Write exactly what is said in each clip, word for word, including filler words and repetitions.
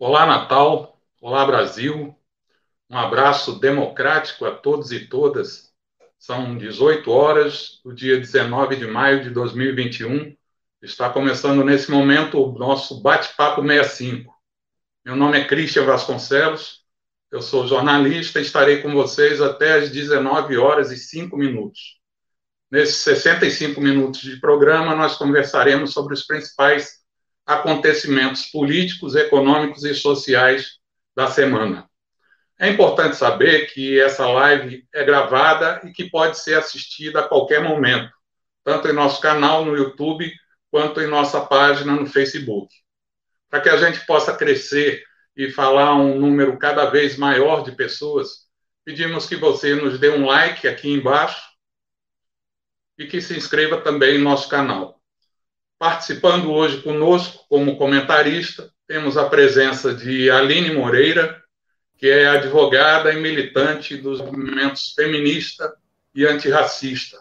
Olá, Natal. Olá, Brasil. Um abraço democrático a todos e todas. São dezoito horas do dia dezenove de maio de dois mil e vinte e um. Está começando nesse momento o nosso Bate-Papo sessenta e cinco. Meu nome é Christian Vasconcelos, eu sou jornalista e estarei com vocês até às dezenove horas e cinco minutos. Nesses sessenta e cinco minutos de programa, nós conversaremos sobre os principais acontecimentos políticos, econômicos e sociais da semana. É importante saber que essa live é gravada e que pode ser assistida a qualquer momento, tanto em nosso canal no YouTube, quanto em nossa página no Facebook. Para que a gente possa crescer e falar um número cada vez maior de pessoas, pedimos que você nos dê um like aqui embaixo e que se inscreva também em nosso canal. Participando hoje conosco como comentarista, temos a presença de Aline Moreira, que é advogada e militante dos movimentos feminista e antirracista.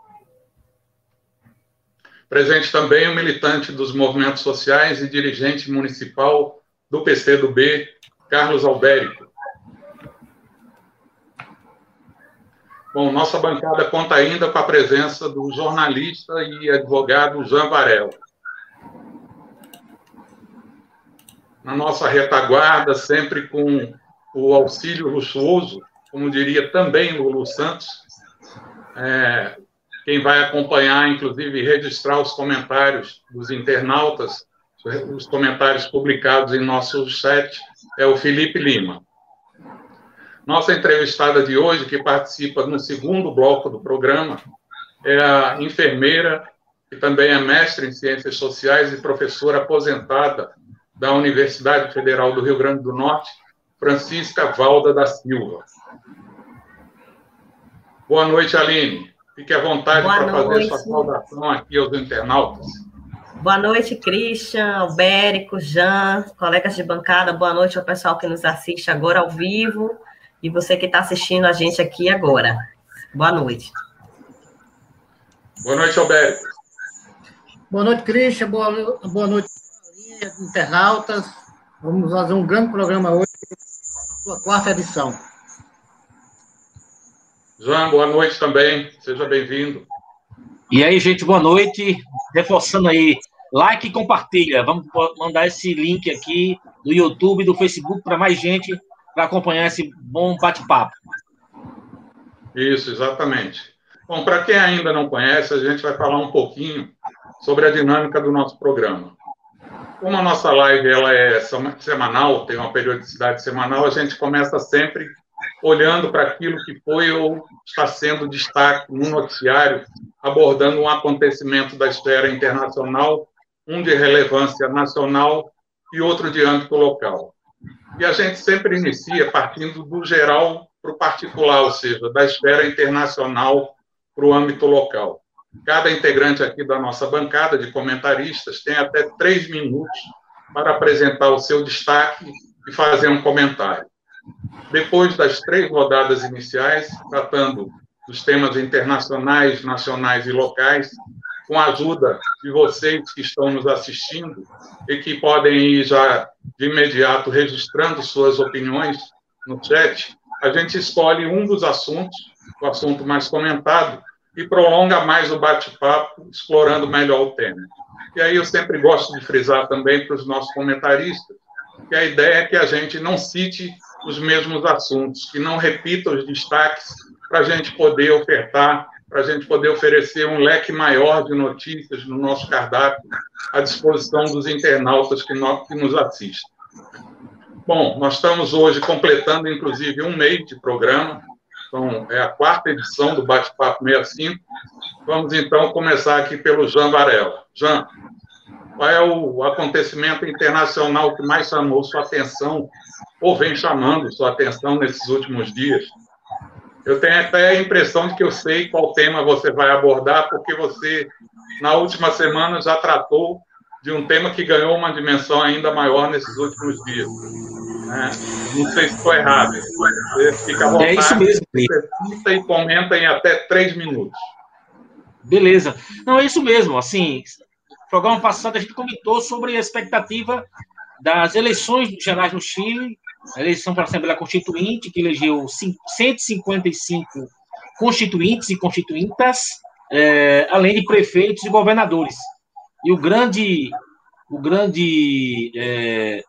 Presente também o militante dos movimentos sociais e dirigente municipal do P C do B, Carlos Albérico. Bom, nossa bancada conta ainda com a presença do jornalista e advogado Jean Varela. Na nossa retaguarda, sempre com o auxílio luxuoso, como diria também Lulu Santos, é, quem vai acompanhar, inclusive, registrar os comentários dos internautas, os comentários publicados em nosso chat, é o Felipe Lima. Nossa entrevistada de hoje, que participa no segundo bloco do programa, é a enfermeira, que também é mestre em Ciências Sociais e professora aposentada da Universidade Federal do Rio Grande do Norte, Francisca Valda da Silva. Boa noite, Aline. Fique à vontade para fazer sua saudação aqui aos internautas. Boa noite, Christian, Albérico, Jean, colegas de bancada. Boa noite ao pessoal que nos assiste agora ao vivo e você que está assistindo a gente aqui agora. Boa noite. Boa noite, Albérico. Boa noite, Christian. Boa, boa noite, internautas. Vamos fazer um grande programa hoje, a sua quarta edição. João, boa noite também. Seja bem-vindo. E aí, gente, boa noite. Reforçando aí, like e compartilha. Vamos mandar esse link aqui do YouTube e do Facebook para mais gente para acompanhar esse bom bate-papo. Isso, exatamente. Bom, para quem ainda não conhece, a gente vai falar um pouquinho sobre a dinâmica do nosso programa. Como a nossa live ela é semanal, tem uma periodicidade semanal, a gente começa sempre olhando para aquilo que foi ou está sendo destaque no noticiário, abordando um acontecimento da esfera internacional, um de relevância nacional e outro de âmbito local. E a gente sempre inicia partindo do geral para o particular, ou seja, da esfera internacional para o âmbito local. Cada integrante aqui da nossa bancada de comentaristas tem até três minutos para apresentar o seu destaque e fazer um comentário. Depois das três rodadas iniciais, tratando dos temas internacionais, nacionais e locais, com a ajuda de vocês que estão nos assistindo e que podem ir já de imediato registrando suas opiniões no chat, a gente escolhe um dos assuntos, o assunto mais comentado, e prolonga mais o bate-papo, explorando melhor o tema. E aí eu sempre gosto de frisar também para os nossos comentaristas que a ideia é que a gente não cite os mesmos assuntos, que não repita os destaques para a gente poder ofertar, para a gente poder oferecer um leque maior de notícias no nosso cardápio à disposição dos internautas que, nós, que nos assistem. Bom, nós estamos hoje completando, inclusive, um mês de programa. Então, é a quarta edição do Bate-Papo sessenta e cinco. Vamos, então, começar aqui pelo Jean Varela. Jean, qual é o acontecimento internacional que mais chamou sua atenção, ou vem chamando sua atenção nesses últimos dias? Eu tenho até a impressão de que eu sei qual tema você vai abordar, porque você, na última semana, já tratou de um tema que ganhou uma dimensão ainda maior nesses últimos dias. É, não sei se estou errado. Você fica à vontade, é isso mesmo. Você e comenta em até três minutos. Beleza. Não, é isso mesmo. Assim, no programa passado a gente comentou sobre a expectativa das eleições gerais no Chile, a eleição para a Assembleia Constituinte, que elegeu cento e cinquenta e cinco constituintes e constituintas, é, além de prefeitos e governadores. E o grande, o grande, é,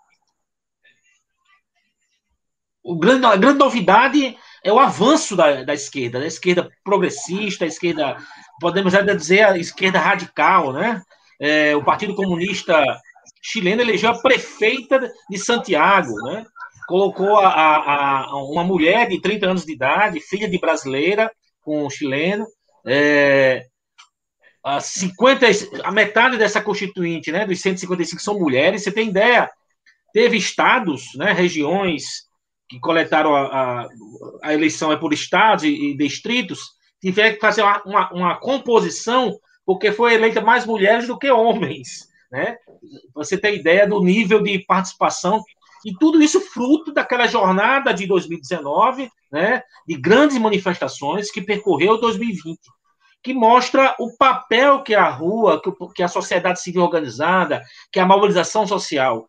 o grande, a grande novidade é o avanço da, da esquerda, da esquerda progressista, a esquerda, podemos até dizer, a esquerda radical, né? É, o Partido Comunista chileno elegeu a prefeita de Santiago, né? Colocou a, a, a uma mulher de trinta anos de idade, filha de brasileira, com um chileno, é, a, cinquenta, a metade dessa constituinte, né, dos cento e cinquenta e cinco são mulheres. Você tem ideia? Teve estados, né, regiões que coletaram a, a, a eleição é por estados e, e distritos, tiveram que fazer uma, uma, uma composição, porque foi eleita mais mulheres do que homens, né? Você tem ideia do nível de participação, e tudo isso fruto daquela jornada de dois mil e dezenove, né, de grandes manifestações que percorreu dois mil e vinte, que mostra o papel que a rua, que a sociedade civil organizada, que a mobilização social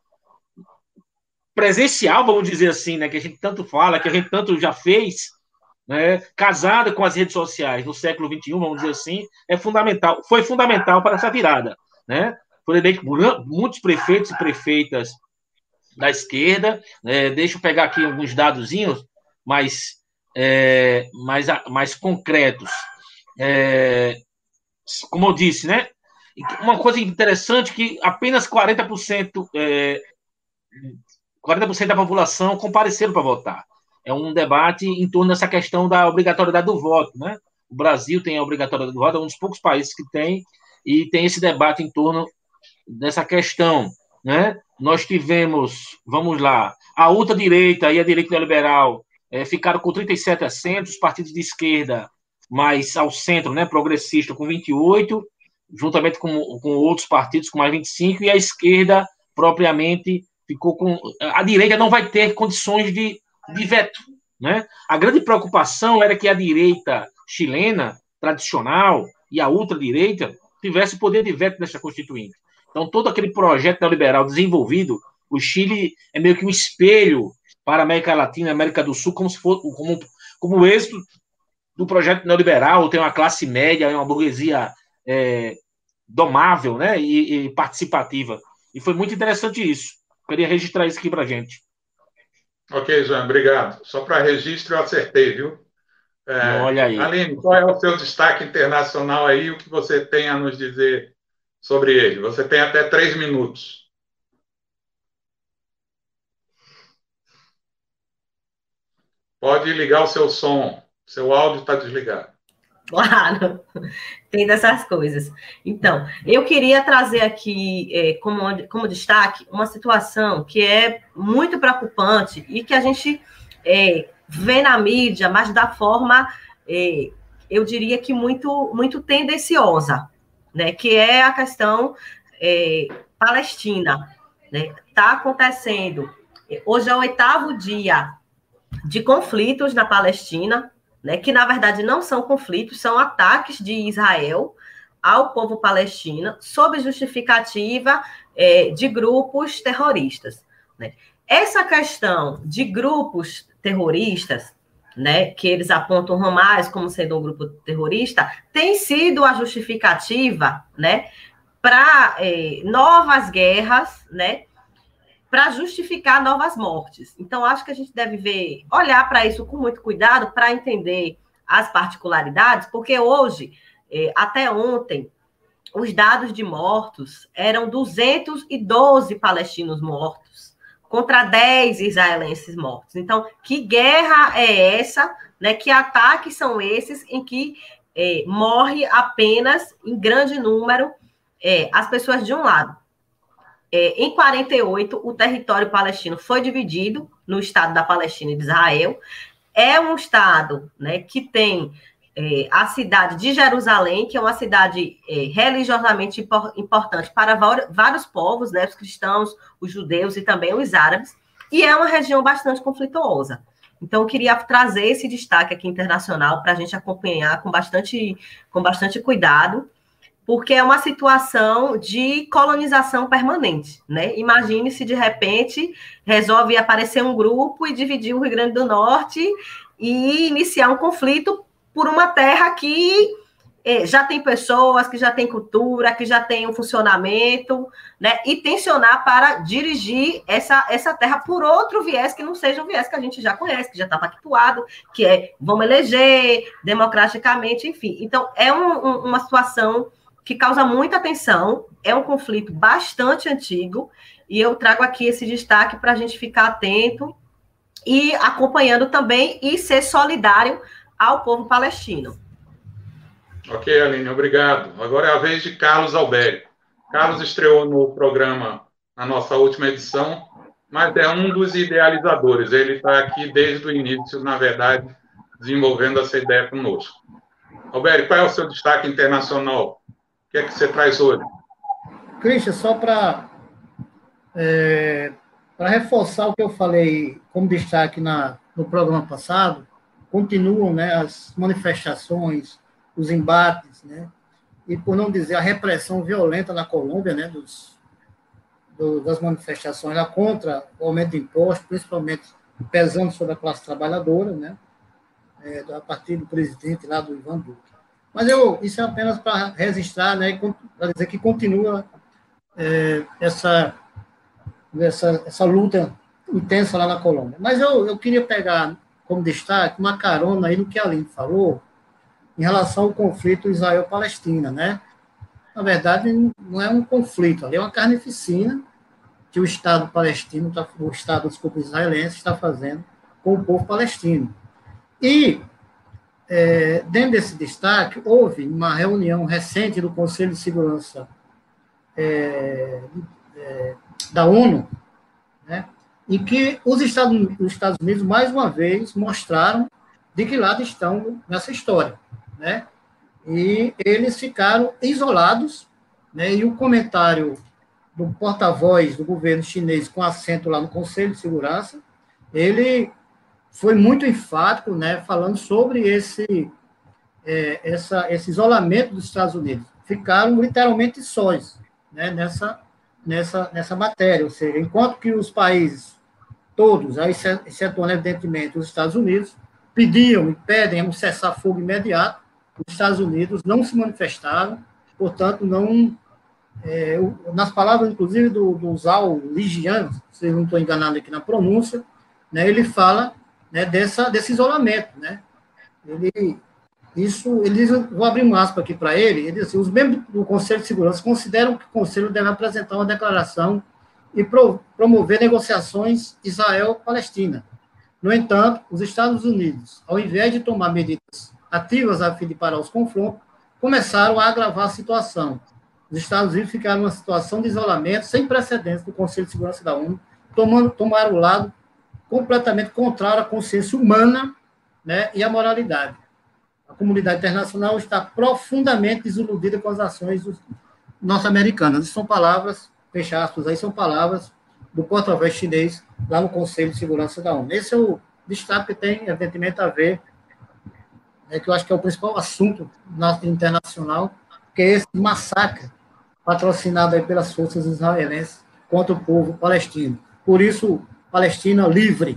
presencial, vamos dizer assim, né, que a gente tanto fala, que a gente tanto já fez, né, casada com as redes sociais no século vinte e um, vamos dizer assim, é fundamental, foi fundamental para essa virada, né? Por exemplo, muitos prefeitos e prefeitas da esquerda, né, deixa eu pegar aqui alguns dadozinhos mais, é, mais, mais concretos. É, como eu disse, né? Uma coisa interessante que apenas quarenta por cento, é, quarenta por cento da população compareceram para votar. É um debate em torno dessa questão da obrigatoriedade do voto, né? O Brasil tem a obrigatoriedade do voto, é um dos poucos países que tem, e tem esse debate em torno dessa questão, né? Nós tivemos, vamos lá, a ultradireita e a direita neoliberal é, ficaram com trinta e sete assentos, os partidos de esquerda mais ao centro, né, progressista, com vinte e oito, juntamente com, com outros partidos com mais vinte e cinco, e a esquerda, propriamente, ficou com... A direita não vai ter condições de, de veto, né? A grande preocupação era que a direita chilena, tradicional, e a ultradireita tivesse poder de veto nessa Constituinte. Então, todo aquele projeto neoliberal desenvolvido, o Chile é meio que um espelho para a América Latina e América do Sul, como se fosse como, como o êxito do projeto neoliberal. Tem uma classe média, uma burguesia é, domável, né, e, e participativa. E foi muito interessante isso. Queria registrar isso aqui para a gente. Ok, João, obrigado. Só para registro eu acertei, viu? É, Olha aí. Aline, qual é o seu destaque internacional aí? O que você tem a nos dizer sobre ele? Você tem até três minutos. Pode ligar o seu som. Seu áudio está desligado. Claro, tem dessas coisas. Então, eu queria trazer aqui é, como, como destaque uma situação que é muito preocupante e que a gente é, vê na mídia, mas da forma, é, eu diria que muito, muito tendenciosa, né? Que é a questão é, palestina. Né? Está acontecendo. Hoje é o oitavo dia de conflitos na Palestina, né, que na verdade não são conflitos, são ataques de Israel ao povo palestino sob justificativa é, de grupos terroristas. Né? Essa questão de grupos terroristas, né, que eles apontam Hamas como sendo um grupo terrorista, tem sido a justificativa, né, para é, novas guerras, né, para justificar novas mortes. Então, acho que a gente deve ver, olhar para isso com muito cuidado para entender as particularidades, porque hoje, eh, até ontem, os dados de mortos eram duzentos e doze palestinos mortos contra dez israelenses mortos. Então, que guerra é essa, né? Que ataques são esses em que eh, morre apenas, em grande número, eh, as pessoas de um lado? É, em quarenta e oito, o território palestino foi dividido no Estado da Palestina e de Israel. É um Estado, né, que tem é, a cidade de Jerusalém, que é uma cidade é, religiosamente impor- importante para vários povos, né, os cristãos, os judeus e também os árabes, e é uma região bastante conflituosa. Então, eu queria trazer esse destaque aqui internacional para a gente acompanhar com bastante, com bastante cuidado, porque é uma situação de colonização permanente, né? Imagine se de repente resolve aparecer um grupo e dividir o Rio Grande do Norte e iniciar um conflito por uma terra que eh, já tem pessoas, que já tem cultura, que já tem um funcionamento, né? E tensionar para dirigir essa, essa terra por outro viés que não seja o viés que a gente já conhece, que já está pactuado, que é vamos eleger democraticamente, enfim. Então, é um, um, uma situação que causa muita tensão, é um conflito bastante antigo, e eu trago aqui esse destaque para a gente ficar atento e acompanhando também e ser solidário ao povo palestino. Ok, Aline, obrigado. Agora é a vez de Carlos Albérico. Carlos estreou no programa na nossa última edição, mas é um dos idealizadores. Ele está aqui desde o início, na verdade, desenvolvendo essa ideia conosco. Albérico, qual é o seu destaque internacional? O que é que você traz hoje? Christian, só para é, para reforçar o que eu falei como destaque na, no programa passado, continuam, né, as manifestações, os embates, né, e, por não dizer, a repressão violenta na Colômbia, né, dos, do, das manifestações lá contra o aumento de impostos, principalmente pesando sobre a classe trabalhadora, né, é, a partir do presidente lá, do Ivan Duque. Mas eu, isso é apenas para registrar, né, para dizer que continua é, essa, essa, essa luta intensa lá na Colômbia. Mas eu, eu queria pegar como destaque uma carona aí no que a Aline falou em relação ao conflito Israel-Palestina, né? Na verdade, não é um conflito, ali é uma carnificina que o Estado palestino, o Estado, desculpa, israelense, está fazendo com o povo palestino. E É, dentro desse destaque, houve uma reunião recente do Conselho de Segurança é, é, da ONU, né, em que os Estados, os Estados Unidos, mais uma vez, mostraram de que lado estão nessa história, né, e eles ficaram isolados, né, e o comentário do porta-voz do governo chinês com assento lá no Conselho de Segurança, ele foi muito enfático, né, falando sobre esse, é, essa, esse isolamento dos Estados Unidos. Ficaram literalmente sós, né, nessa, nessa, nessa matéria. Ou seja, enquanto que os países todos, excetuando evidentemente os Estados Unidos, pediam e pedem um cessar-fogo imediato, os Estados Unidos não se manifestaram, portanto, não... É, nas palavras, inclusive, do, do Zhao Lijian, se eu não estou enganado aqui na pronúncia, né, ele fala, né, dessa, desse isolamento, né? Ele, isso, ele diz, vou abrir um aspa aqui para ele, ele diz assim, os membros do Conselho de Segurança consideram que o Conselho deve apresentar uma declaração e pro, promover negociações Israel-Palestina. No entanto, os Estados Unidos, ao invés de tomar medidas ativas a fim de parar os confrontos, começaram a agravar a situação. Os Estados Unidos ficaram numa situação de isolamento sem precedentes do Conselho de Segurança da ONU, tomando, tomaram o lado completamente contrário à consciência humana, né, e à moralidade. A comunidade internacional está profundamente desiludida com as ações norte-americanas. São palavras, fecha aspas, aí são palavras do porta-voz chinês lá no Conselho de Segurança da ONU. Esse é o destaque que tem, evidentemente, a ver, é que eu acho que é o principal assunto internacional, que é esse massacre patrocinado aí pelas forças israelenses contra o povo palestino. Por isso, Palestina livre.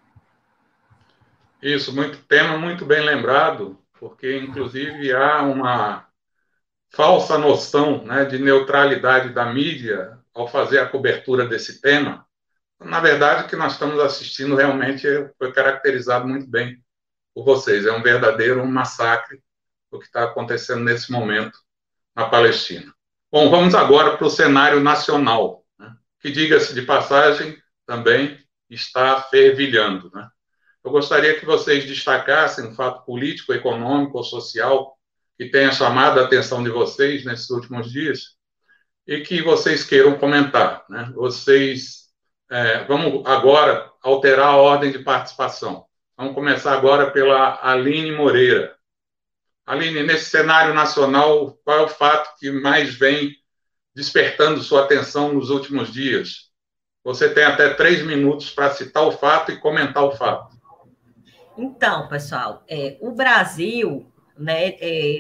Isso, muito tema muito bem lembrado, porque, inclusive, há uma falsa noção, né, de neutralidade da mídia ao fazer a cobertura desse tema. Na verdade, o que nós estamos assistindo realmente foi caracterizado muito bem por vocês. É um verdadeiro massacre o que está acontecendo nesse momento na Palestina. Bom, vamos agora para o cenário nacional, né, que, diga-se de passagem, também está fervilhando, né? Eu gostaria que vocês destacassem um fato político, econômico ou social que tenha chamado a atenção de vocês nesses últimos dias e que vocês queiram comentar, né? Vocês, é, vamos agora alterar a ordem de participação. Vamos começar agora pela Aline Moreira. Aline, nesse cenário nacional, qual é o fato que mais vem despertando sua atenção nos últimos dias? Você tem até três minutos para citar o fato e comentar o fato. Então, pessoal, é, o Brasil, né, é,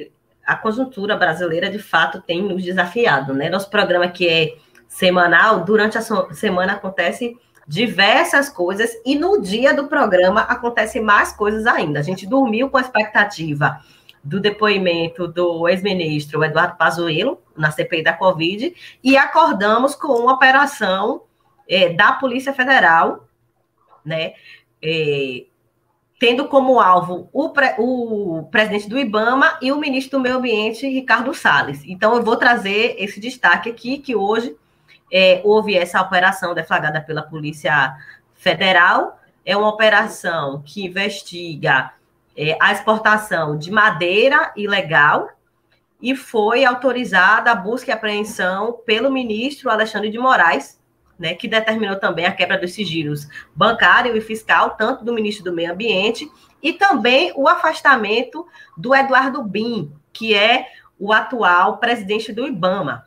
a conjuntura brasileira, de fato, tem nos desafiado, né? Nosso programa, que é semanal, durante a semana acontece diversas coisas, e no dia do programa acontecem mais coisas ainda. A gente dormiu com a expectativa do depoimento do ex-ministro Eduardo Pazuello, na C P I da Covid, e acordamos com uma operação é, da Polícia Federal, né, é, tendo como alvo o, pre, o presidente do IBAMA e o ministro do Meio Ambiente, Ricardo Salles. Então, eu vou trazer esse destaque aqui, que hoje é, houve essa operação deflagrada pela Polícia Federal. É uma operação que investiga é, a exportação de madeira ilegal, e foi autorizada a busca e apreensão pelo ministro Alexandre de Moraes, né, que determinou também a quebra dos sigilos bancário e fiscal, tanto do ministro do Meio Ambiente, e também o afastamento do Eduardo Bin, que é o atual presidente do IBAMA.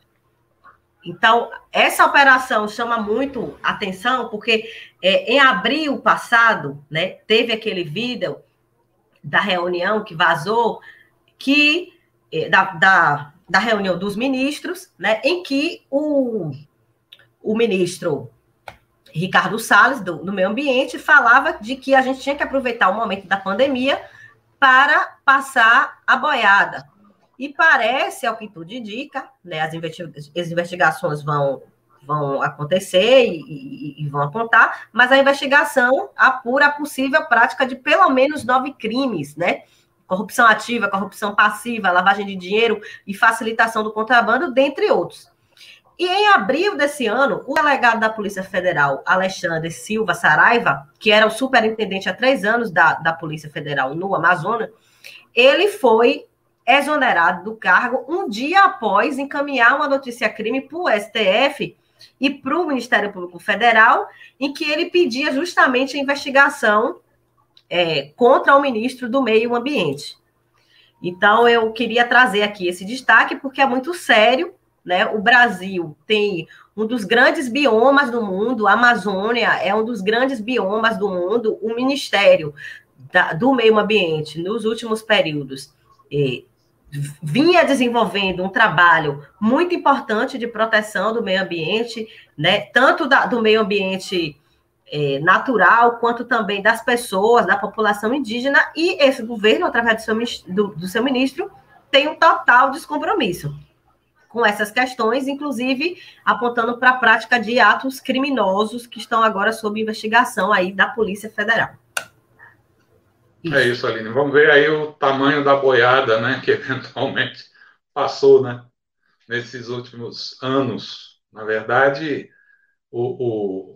Então, essa operação chama muito atenção, porque é, em abril passado, né, teve aquele vídeo da reunião que vazou, que, é, da, da, da reunião dos ministros, né, em que o, o ministro Ricardo Salles, do, do Meio Ambiente, falava de que a gente tinha que aproveitar o momento da pandemia para passar a boiada. E parece, ao que tudo indica, né, as, investiga- as investigações vão, vão acontecer e, e, e vão apontar, mas a investigação apura a possível prática de pelo menos nove crimes, né? Corrupção ativa, corrupção passiva, lavagem de dinheiro e facilitação do contrabando, dentre outros. E em abril desse ano, o delegado da Polícia Federal, Alexandre Silva Saraiva, que era o superintendente há três anos da, da Polícia Federal no Amazonas, ele foi exonerado do cargo um dia após encaminhar uma notícia-crime para o S T F e para o Ministério Público Federal, em que ele pedia justamente a investigação é, contra o ministro do Meio Ambiente. Então, eu queria trazer aqui esse destaque, porque é muito sério, né? O Brasil tem um dos grandes biomas do mundo, a Amazônia é um dos grandes biomas do mundo. O Ministério da, do Meio Ambiente, nos últimos períodos, é, vinha desenvolvendo um trabalho muito importante de proteção do meio ambiente, né, tanto da, do meio ambiente é, natural, quanto também das pessoas, da população indígena, e esse governo, através do seu, do, do seu ministro, tem um total descompromisso com essas questões, inclusive apontando para a prática de atos criminosos que estão agora sob investigação aí da Polícia Federal. Isso. É isso, Aline. Vamos ver aí o tamanho da boiada, né, que eventualmente passou, né, nesses últimos anos. Na verdade, o, o,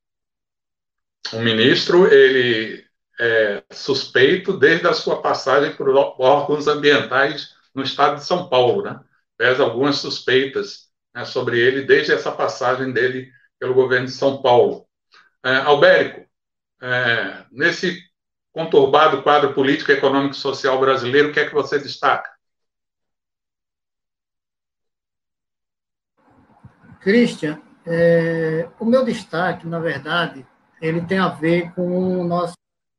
o ministro, ele é suspeito desde a sua passagem por órgãos ambientais no estado de São Paulo, né? Pesa algumas suspeitas, né, sobre ele desde essa passagem dele pelo governo de São Paulo. É, Albérico, é, nesse conturbado quadro político, econômico e social brasileiro, o que é que você destaca? Christian, é, o meu destaque, na verdade, ele tem a ver com a nossa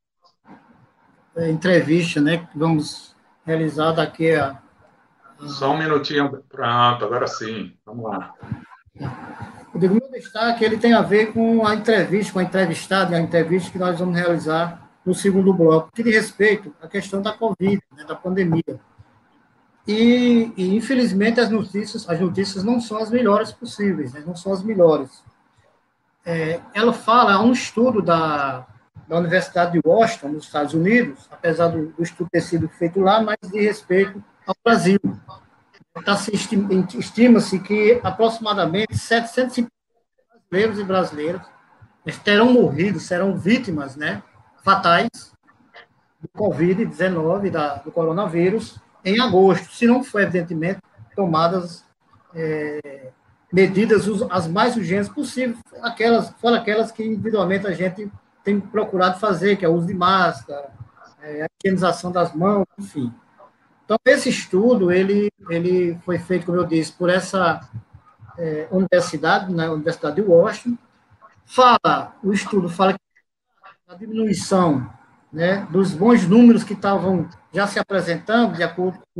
é, entrevista, né, que vamos realizar daqui a... a... Só um minutinho, pronto, agora sim, vamos lá. Eu digo, o meu destaque, ele tem a ver com a entrevista, com a entrevistada, a entrevista que nós vamos realizar no segundo bloco, que diz respeito à questão da Covid, né, da pandemia. E, e, infelizmente, as notícias, as notícias não são as melhores possíveis, né, não são as melhores. É, ela fala, há um estudo da, da Universidade de Washington, nos Estados Unidos, apesar do, do estudo ter sido feito lá, mas de respeito ao Brasil. Tá, se estima, estima-se que aproximadamente setecentos e cinquenta brasileiros e brasileiras terão morrido, serão vítimas, né, fatais do covid dezenove, da, do coronavírus, em agosto, se não for, evidentemente, tomadas é, medidas as mais urgentes possíveis, aquelas, fora aquelas que individualmente a gente tem procurado fazer, que é o uso de máscara, é, a higienização das mãos, enfim. Então, esse estudo, ele, ele foi feito, como eu disse, por essa é, universidade, na Universidade de Washington. Fala, o estudo fala que a diminuição, né, dos bons números que estavam já se apresentando, de acordo com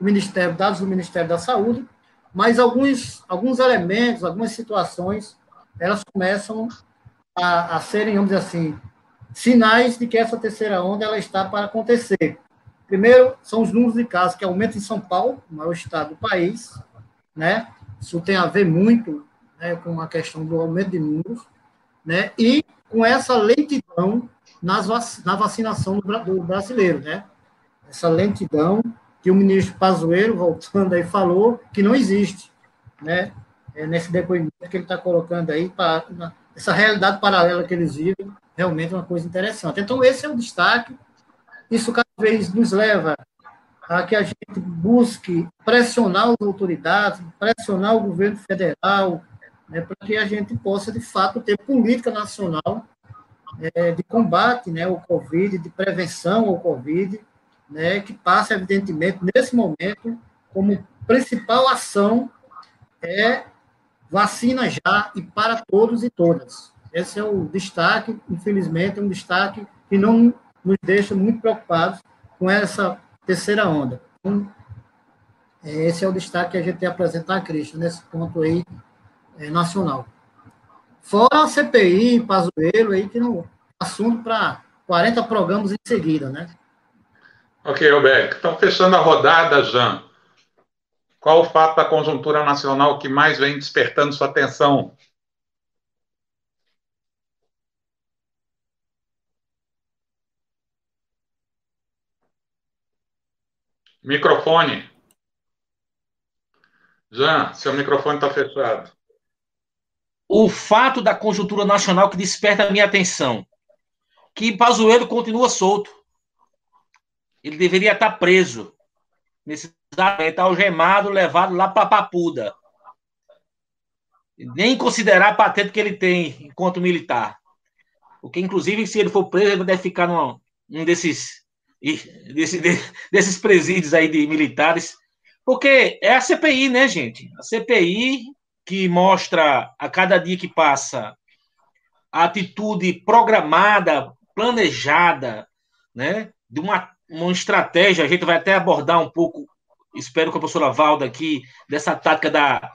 do Ministério, dados do Ministério da Saúde, mas alguns, alguns elementos, algumas situações, elas começam a, a serem, vamos dizer assim, sinais de que essa terceira onda ela está para acontecer. Primeiro, são os números de casos, que aumentam em São Paulo, o maior estado do país, né? Isso tem a ver muito, né, com a questão do aumento de números, né? E com essa lentidão nas vac na vacinação do, do brasileiro, né? Essa lentidão que o ministro Pazuello, voltando aí, falou que não existe, né? É, nesse depoimento que ele está colocando aí, pra, na, essa realidade paralela que eles vivem, realmente é uma coisa interessante. Então, esse é o destaque. Isso cada vez nos leva a que a gente busque pressionar as autoridades, pressionar o governo federal, né, para que a gente possa, de fato, ter política nacional é, de combate, né, ao Covid, de prevenção ao Covid, né, que passa, evidentemente, nesse momento, como principal ação é vacina já e para todos e todas. Esse é o destaque, infelizmente, é um destaque que não nos deixa muito preocupados com essa terceira onda. Então, esse é o destaque que a gente tem a apresentar a Cristian, nesse ponto aí é, nacional. Fora a C P I, Pazuello, aí que não assunto para quarenta programas em seguida, né? Ok, Alberto. Então, fechando a rodada, Jean, qual o fato da conjuntura nacional que mais vem despertando sua atenção? Microfone. Jean, seu microfone está fechado. O fato da conjuntura nacional que desperta a minha atenção, que Pazuello continua solto. Ele deveria estar preso, nesse exato, algemado, levado lá para Papuda. Nem considerar a patente que ele tem enquanto militar. Porque, inclusive, se ele for preso, ele deve ficar num, num desses, desse, desses presídios aí de militares. Porque é a C P I, né, gente? A C P I que mostra, a cada dia que passa, a atitude programada, planejada, né, de uma, uma estratégia. A gente vai até abordar um pouco, espero que a professora Valda aqui, dessa tática da,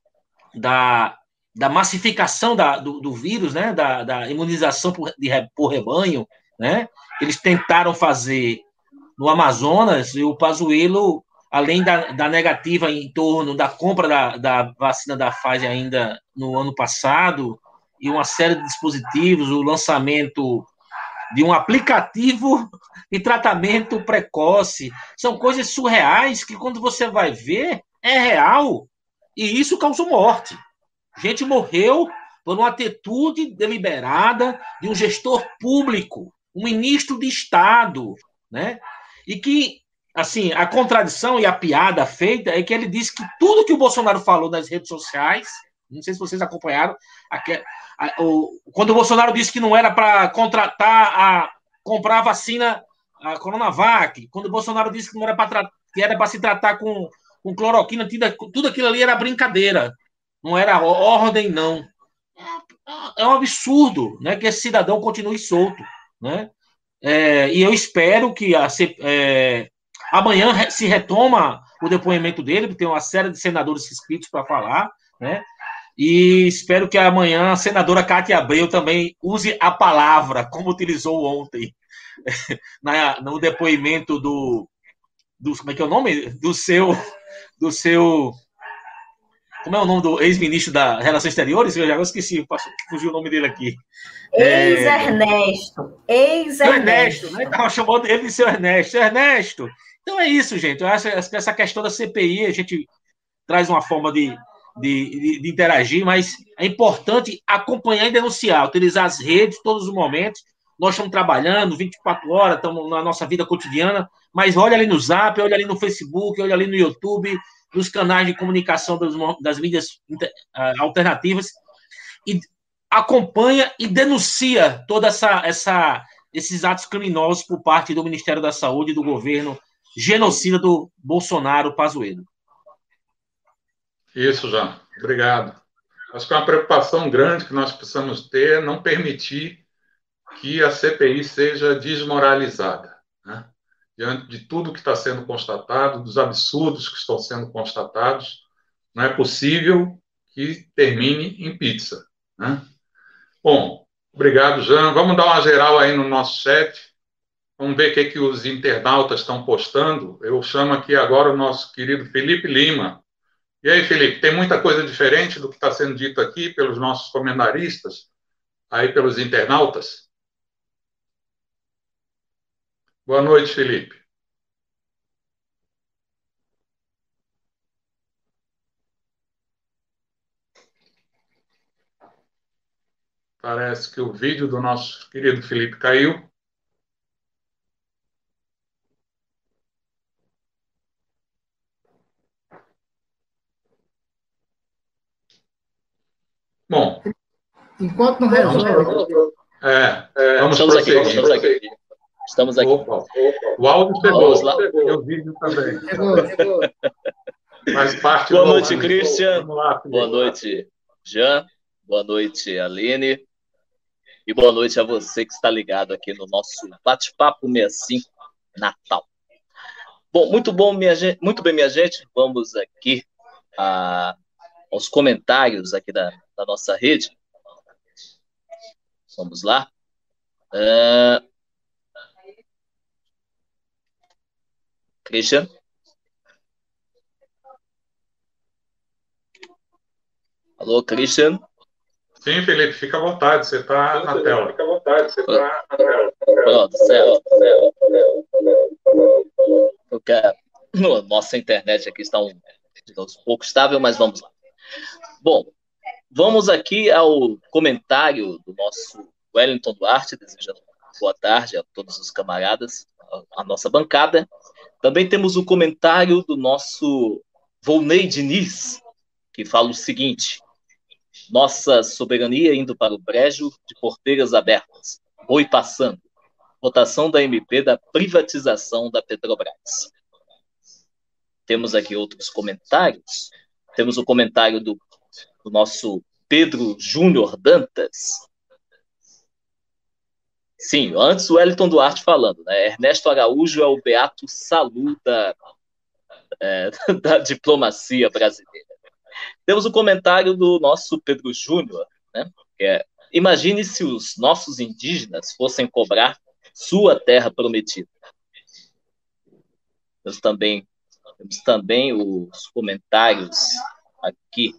da, da massificação da, do, do vírus, né, da, da imunização por, de, por rebanho, né, eles tentaram fazer no Amazonas, e o Pazuello, além da, da negativa em torno da compra da, da vacina da Pfizer ainda no ano passado, e uma série de dispositivos, o lançamento de um aplicativo de tratamento precoce, são coisas surreais que, quando você vai ver, é real, e isso causou morte. Gente morreu por uma atitude deliberada de um gestor público, um ministro de Estado, né? E que, assim, a contradição e a piada feita é que ele disse que tudo que o Bolsonaro falou nas redes sociais, não sei se vocês acompanharam, a, a, o, quando o Bolsonaro disse que não era para contratar, a comprar a vacina, a Coronavac, quando o Bolsonaro disse que não era para que era para se tratar com, com cloroquina, tudo aquilo ali era brincadeira, não era ordem, não. É, é um absurdo, né, que esse cidadão continue solto, né? É, e eu espero que a, é, amanhã se retoma o depoimento dele, porque tem uma série de senadores inscritos para falar, né? E espero que amanhã a senadora Cátia Abreu também use a palavra, como utilizou ontem, na, no depoimento do, do. Como é que é o nome? Do seu. Do seu. Como é o nome do ex-ministro da Relações Exteriores? Eu já esqueci, fugiu o nome dele aqui. Ex-Ernesto. Ex-Ernesto. Ernesto, né? Estava chamando ele de seu Ernesto. Ernesto. Então é isso, gente. Eu acho que essa questão da C P I, a gente traz uma forma de, de, de, de interagir, mas é importante acompanhar e denunciar, utilizar as redes todos os momentos. Nós estamos trabalhando vinte e quatro horas, estamos na nossa vida cotidiana, mas olha ali no Zap, olha ali no Facebook, olha ali no YouTube, nos canais de comunicação das, das mídias alternativas, e acompanha e denuncia toda essa, essa, esses atos criminosos por parte do Ministério da Saúde e do governo genocida do Bolsonaro Pazuello. Isso, Jean. Obrigado. Acho que é uma preocupação grande que nós precisamos ter, não permitir que a C P I seja desmoralizada, né? diante de tudo que está sendo constatado, dos absurdos que estão sendo constatados, não é possível que termine em pizza, né? Bom, obrigado, Jean. Vamos dar uma geral aí no nosso chat. Vamos ver o que, que os internautas estão postando. Eu chamo aqui agora o nosso querido Felipe Lima. E aí, Felipe, tem muita coisa diferente do que está sendo dito aqui pelos nossos comentaristas, aí pelos internautas? Boa noite, Felipe. Parece que o vídeo do nosso querido Felipe caiu. Bom, enquanto não resolve. É, é, vamos estamos aqui, prosseguir. estamos aqui. Estamos aqui. Opa, opa. O áudio chegou, lá. E o vídeo também. Chegou, chegou. Faz parte Boa do noite, áudio. Christian. Lá, boa noite, Jean. Boa noite, Aline. E boa noite a você que está ligado aqui no nosso Bate-Papo sessenta e cinco Natal. Bom, muito bom, minha gente, muito bem, minha gente. Vamos aqui a, aos comentários aqui da, da nossa rede. Vamos lá. Uh... Christian? Alô, Christian? Sim, Felipe, fica à vontade, você está na tela. Fica à vontade, você está na tela. Pronto, certo. Porque nossa internet aqui está um, digamos, um pouco estável, mas vamos lá. Bom, vamos aqui ao comentário do nosso Wellington Duarte, desejando boa tarde a todos os camaradas, a, a nossa bancada. Também temos o comentário do nosso Volney Diniz, que fala o seguinte: nossa soberania indo para o brejo de porteiras abertas, boi passando, votação da M P da privatização da Petrobras. Temos aqui outros comentários. Temos o comentário do, do nosso Pedro Júnior Dantas. Sim, antes o Wellington Duarte falando, né? Ernesto Araújo é o Beato Salu da, é, da diplomacia brasileira. Temos o comentário do nosso Pedro Júnior, né? Que é: imagine se os nossos indígenas fossem cobrar sua terra prometida. Temos também, temos também os comentários aqui.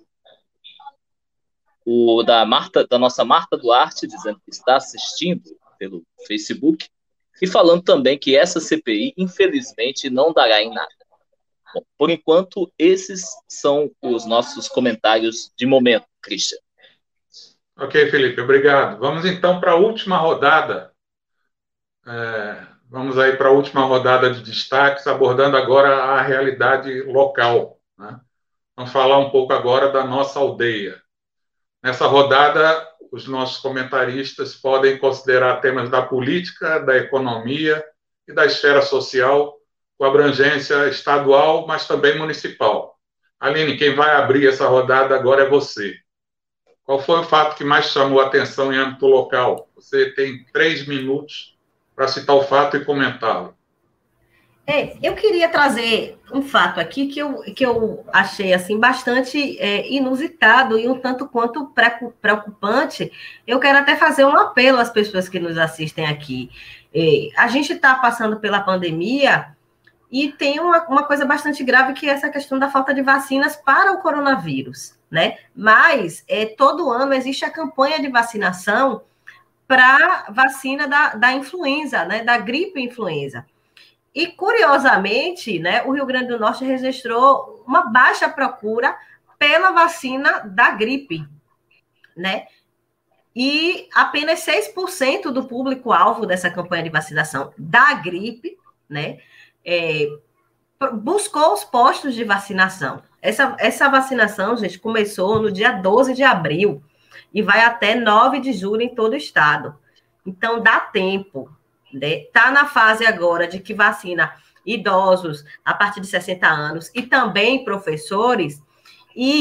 O da, Marta, da nossa Marta Duarte, dizendo que está assistindo pelo Facebook, e falando também que essa C P I, infelizmente, não dará em nada. Bom, por enquanto, esses são os nossos comentários de momento, Christian. Ok, Felipe, obrigado. Vamos então para a última rodada. É, vamos aí para a última rodada de destaques, abordando agora a realidade local, né? Vamos falar um pouco agora da nossa aldeia. Nessa rodada, os nossos comentaristas podem considerar temas da política, da economia e da esfera social, com abrangência estadual, mas também municipal. Aline, quem vai abrir essa rodada agora é você. Qual foi o fato que mais chamou a atenção em âmbito local? Você tem três minutos para citar o fato e comentá-lo. É, eu queria trazer um fato aqui que eu, que eu achei assim, bastante é, inusitado e um tanto quanto preocupante. Eu quero até fazer um apelo às pessoas que nos assistem aqui. É, a gente está passando pela pandemia e tem uma, uma coisa bastante grave, que é essa questão da falta de vacinas para o coronavírus, né? Mas é, todo ano existe a campanha de vacinação para vacina da, da influenza, né? Da gripe influenza. E, curiosamente, né, o Rio Grande do Norte registrou uma baixa procura pela vacina da gripe, né? E apenas seis por cento do público-alvo dessa campanha de vacinação da gripe, né, é, buscou os postos de vacinação. Essa, essa vacinação, gente, começou no dia doze de abril e vai até nove de julho em todo o estado. Então, dá tempo. Está na fase agora de que vacina idosos a partir de sessenta anos e também professores, e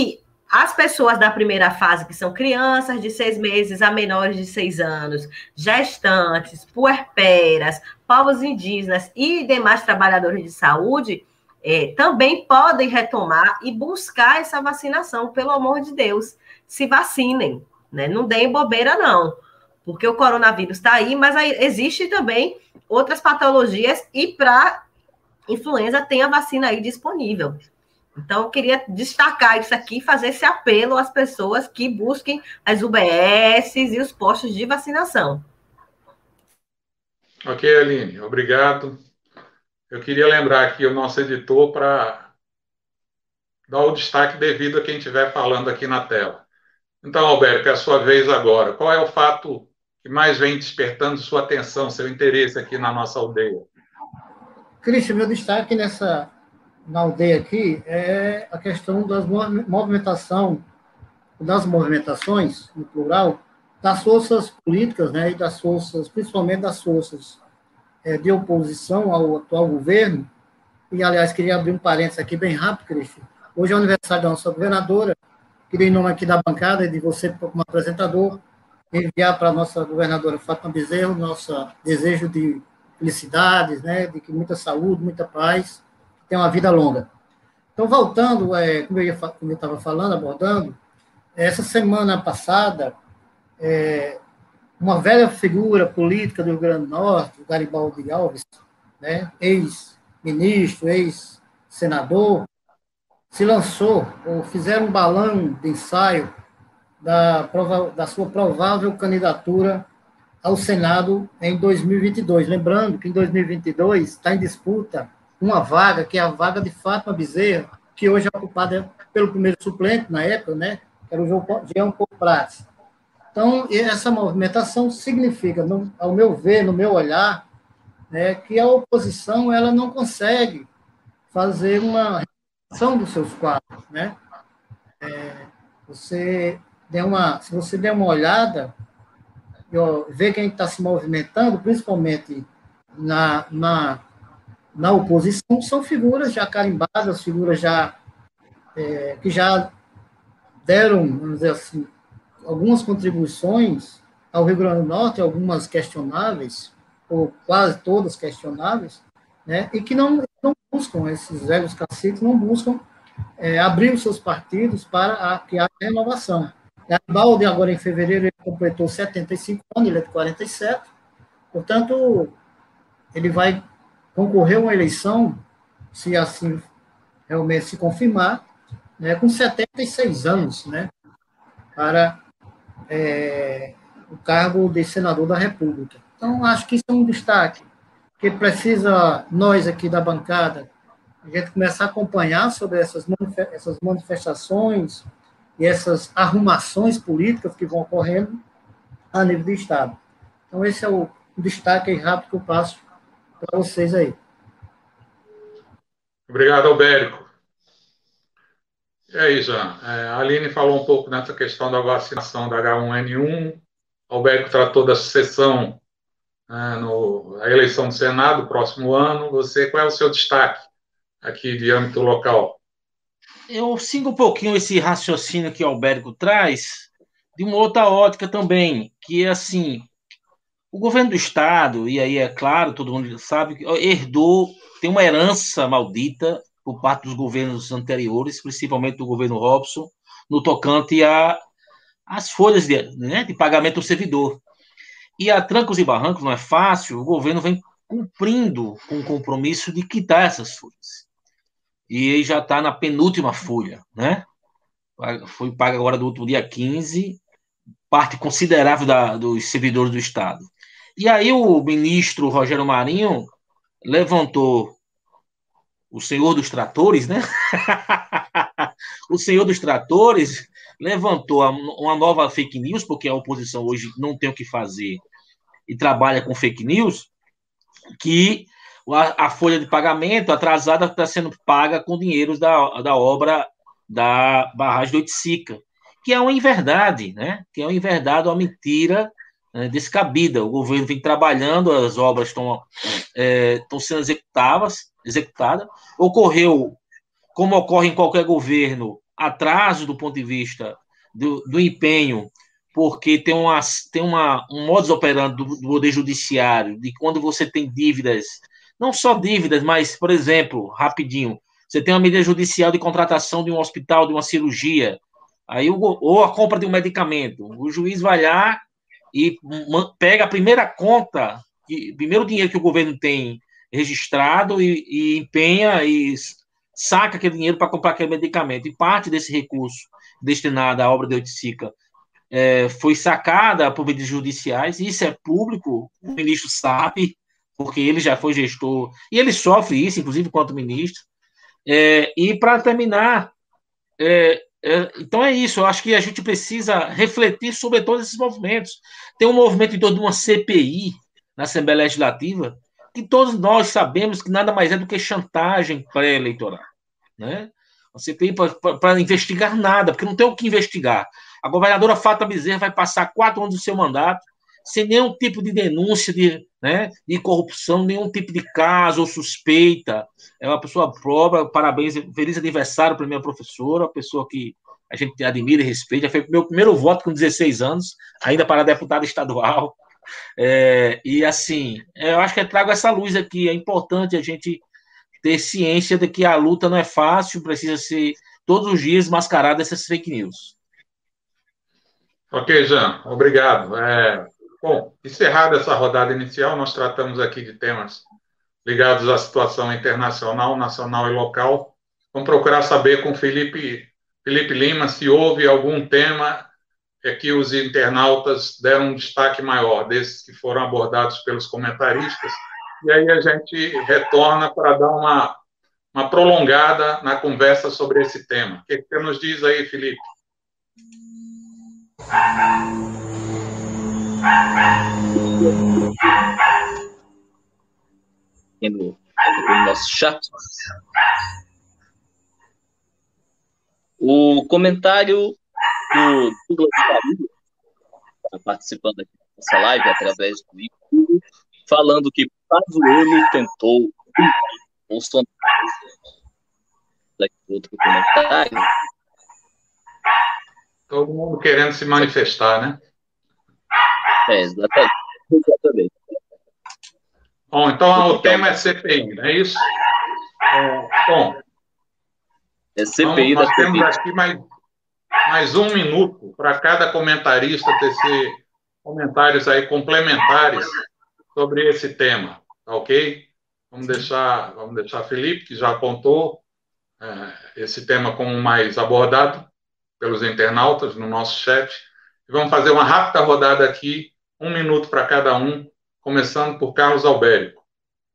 as pessoas da primeira fase, que são crianças de seis meses a menores de seis anos, gestantes, puerperas, povos indígenas e demais trabalhadores de saúde, é, também podem retomar e buscar essa vacinação, pelo amor de Deus. Se vacinem, né? Não deem bobeira, não. Porque o coronavírus está aí, mas aí existe também outras patologias e para influenza tem a vacina aí disponível. Então, eu queria destacar isso aqui e fazer esse apelo às pessoas que busquem as U B S e os postos de vacinação. Ok, Aline, obrigado. Eu queria lembrar aqui o nosso editor para dar o destaque devido a quem estiver falando aqui na tela. Então, Alberto, é a sua vez agora. Qual é o fato que mais vem despertando sua atenção, seu interesse aqui na nossa aldeia? Cristian, meu destaque nessa... na aldeia aqui, é a questão das movimentação, das movimentações, no plural, das forças políticas, né, e das forças, principalmente das forças é, de oposição ao atual governo. E, aliás, queria abrir um parênteses aqui bem rápido, Cristian. Hoje é o aniversário da nossa governadora, queria, em nome aqui da bancada e de você como apresentador, enviar para a nossa governadora Fátima Bezerra nosso desejo de felicidades, né, de que muita saúde, muita paz, tem uma vida longa. Então, voltando, é, como eu estava falando, abordando, essa semana passada, é, uma velha figura política do Rio Grande do Norte, o Garibaldi Alves, né, ex-ministro, ex-senador, se lançou, ou fizeram um balão de ensaio da, da sua provável candidatura ao Senado em dois mil e vinte e dois. Lembrando que em dois mil e vinte e dois está em disputa uma vaga, que é a vaga de Fátima Bezerra, que hoje é ocupada pelo primeiro suplente, na época, né, que era o Jean Paul Prats. Então, essa movimentação significa, no, ao meu ver, no meu olhar, né, que a oposição ela não consegue fazer uma redução dos seus quadros. Né? É, você der uma, se você der uma olhada, ver quem está se movimentando, principalmente na... na na oposição, são figuras já carimbadas, figuras já, é, que já deram, vamos dizer assim, algumas contribuições ao Rio Grande do Norte, algumas questionáveis, ou quase todas questionáveis, né, e que não, não buscam, esses velhos caciques não buscam é, abrir os seus partidos para a, que a renovação. Garibaldi, agora em fevereiro, ele completou setenta e cinco anos, ele é de quarenta e sete, portanto, ele vai concorrer a uma eleição, se assim realmente se confirmar, né, com setenta e seis anos, né, para é, o cargo de senador da República. Então, acho que isso é um destaque, que precisa, nós aqui da bancada, a gente começar a acompanhar sobre essas manifestações e essas arrumações políticas que vão ocorrendo a nível do Estado. Então, esse é o destaque rápido que eu passo para vocês aí. Obrigado, Albérico. E aí, Jean? A Aline falou um pouco nessa questão da vacinação da H um N um, o Albérico tratou da sucessão, né, no, a eleição do Senado, próximo ano. Você, qual é o seu destaque aqui de âmbito local? Eu sigo um pouquinho esse raciocínio que o Albérico traz, de uma outra ótica também, que é assim, o governo do Estado, e aí é claro, todo mundo sabe, herdou, tem uma herança maldita por parte dos governos anteriores, principalmente do governo Robson, no tocante a as folhas de, né, de pagamento do servidor. E a trancos e barrancos, não é fácil, o governo vem cumprindo com o compromisso de quitar essas folhas. E aí já está na penúltima folha, né? Foi paga agora do último dia quinze, parte considerável da, dos servidores do Estado. E aí o ministro Rogério Marinho levantou o senhor dos tratores, né? O senhor dos tratores levantou uma nova fake news, porque a oposição hoje não tem o que fazer e trabalha com fake news, que a, a folha de pagamento atrasada está sendo paga com dinheiros da, da obra da barragem do Oiticica, que é uma inverdade, né? Que é uma inverdade, uma mentira, né, descabida. O governo vem trabalhando, as obras estão é, estão sendo executadas, executadas. Ocorreu, como ocorre em qualquer governo, atraso do ponto de vista do, do empenho, porque tem, uma, tem uma, um modus operandi do, do Poder Judiciário, de quando você tem dívidas, não só dívidas, mas, por exemplo, rapidinho, você tem uma medida judicial de contratação de um hospital, de uma cirurgia, aí o, ou a compra de um medicamento, o juiz vai lá e pega a primeira conta, o primeiro dinheiro que o governo tem registrado e, e empenha e saca aquele dinheiro para comprar aquele medicamento. E parte desse recurso destinado à obra de Oiticica é, foi sacada por medidas judiciais, e isso é público, o ministro sabe, porque ele já foi gestor, e ele sofre isso, inclusive, quanto ministro. É, e, para terminar, é, é, então é isso, eu acho que a gente precisa refletir sobre todos esses movimentos. Tem um movimento em torno de uma C P I na Assembleia Legislativa, que todos nós sabemos que nada mais é do que chantagem pré-eleitoral, né? Uma C P I para investigar nada, porque não tem o que investigar. A governadora Fátima Bezerra vai passar quatro anos do seu mandato sem nenhum tipo de denúncia de, né, de corrupção, nenhum tipo de caso ou suspeita. É uma pessoa própria, parabéns, feliz aniversário para a minha professora, uma pessoa que a gente admira e respeita. Já foi o meu primeiro voto com dezesseis anos, ainda para deputada estadual. É, e assim, eu acho que eu trago essa luz aqui. É importante a gente ter ciência de que a luta não é fácil, precisa ser todos os dias mascarada essas fake news. Ok, Jean, obrigado. É, bom, encerrada essa rodada inicial, nós tratamos aqui de temas ligados à situação internacional, nacional e local. Vamos procurar saber com Felipe, Felipe Lima se houve algum tema é que os internautas deram um destaque maior, desses que foram abordados pelos comentaristas, e aí a gente retorna para dar uma, uma prolongada na conversa sobre esse tema. O que você nos diz aí, Felipe? No, no nosso chat, o comentário do Douglas Faria, está participando aqui dessa live através do YouTube, falando que Pazuello tentou Bolsonaro. Outro comentário. Todo mundo querendo se manifestar, né? É, exatamente. exatamente. Bom, então o tema é C P I, não é isso? É, bom, é C P I vamos, da nós temos aqui mais, mais um minuto para cada comentarista tecer comentários aí complementares sobre esse tema, tá ok? Vamos deixar, vamos deixar Felipe, que já apontou é, esse tema como mais abordado pelos internautas no nosso chat. E vamos fazer uma rápida rodada aqui, um minuto para cada um, começando por Carlos Albérico.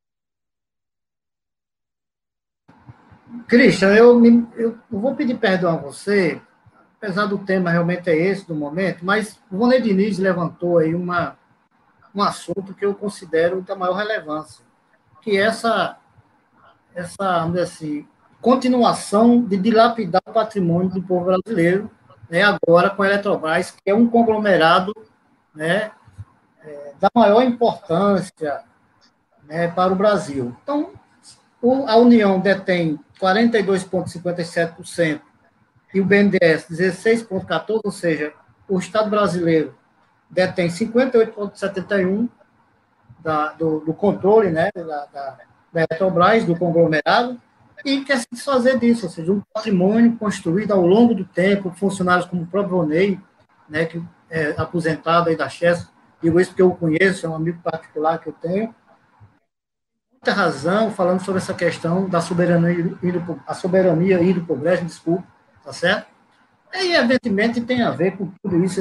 Christian, eu, me, eu vou pedir perdão a você, apesar do tema realmente é esse do momento, mas o Vonei Diniz levantou aí uma, um assunto que eu considero da maior relevância, que é essa, essa vamos dizer assim, continuação de dilapidar o patrimônio do povo brasileiro, né, agora com a Eletrobras, que é um conglomerado, né, é, da maior importância, né, para o Brasil. Então, o, a União detém quarenta e dois vírgula cinquenta e sete por cento e o B N D E S dezesseis vírgula quatorze por cento, ou seja, o Estado brasileiro detém cinquenta e oito vírgula setenta e um por cento da, do, do controle, né, da, da, da Eletrobras, do conglomerado, e quer se desfazer disso, ou seja, um patrimônio construído ao longo do tempo, funcionários como o próprio Vonei, né, que é aposentado aí da Chess, digo isso porque eu o conheço, é um amigo particular que eu tenho, muita razão falando sobre essa questão da soberania, a soberania e do progresso, desculpa, tá certo? E, evidentemente, tem a ver com tudo isso.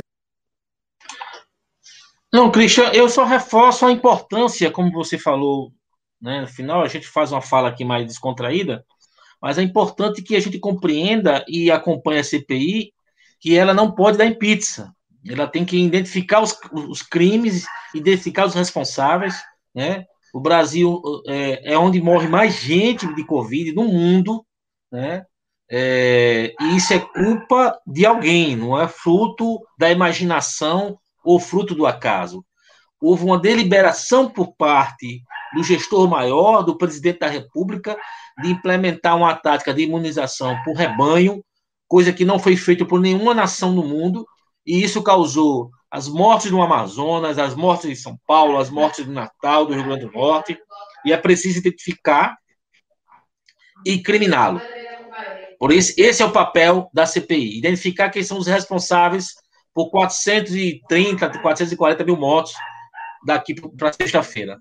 Não, Christian, eu só reforço a importância, como você falou, né, no final a gente faz uma fala aqui mais descontraída, mas é importante que a gente compreenda e acompanhe a C P I, que ela não pode dar em pizza. Ela tem que identificar os, os crimes, identificar os responsáveis, né? O Brasil é, é onde morre mais gente de Covid no mundo, né? É, e isso é culpa de alguém, não é fruto da imaginação ou fruto do acaso. Houve uma deliberação por parte do gestor maior, do presidente da República, de implementar uma tática de imunização por rebanho, coisa que não foi feita por nenhuma nação no mundo, e isso causou as mortes no Amazonas, as mortes em São Paulo, as mortes no Natal, do Rio Grande do Norte, e é preciso identificar e criminá-lo. Por isso, esse é o papel da C P I, identificar quem são os responsáveis por quatrocentos e trinta, quatrocentos e quarenta mil mortos daqui para sexta-feira.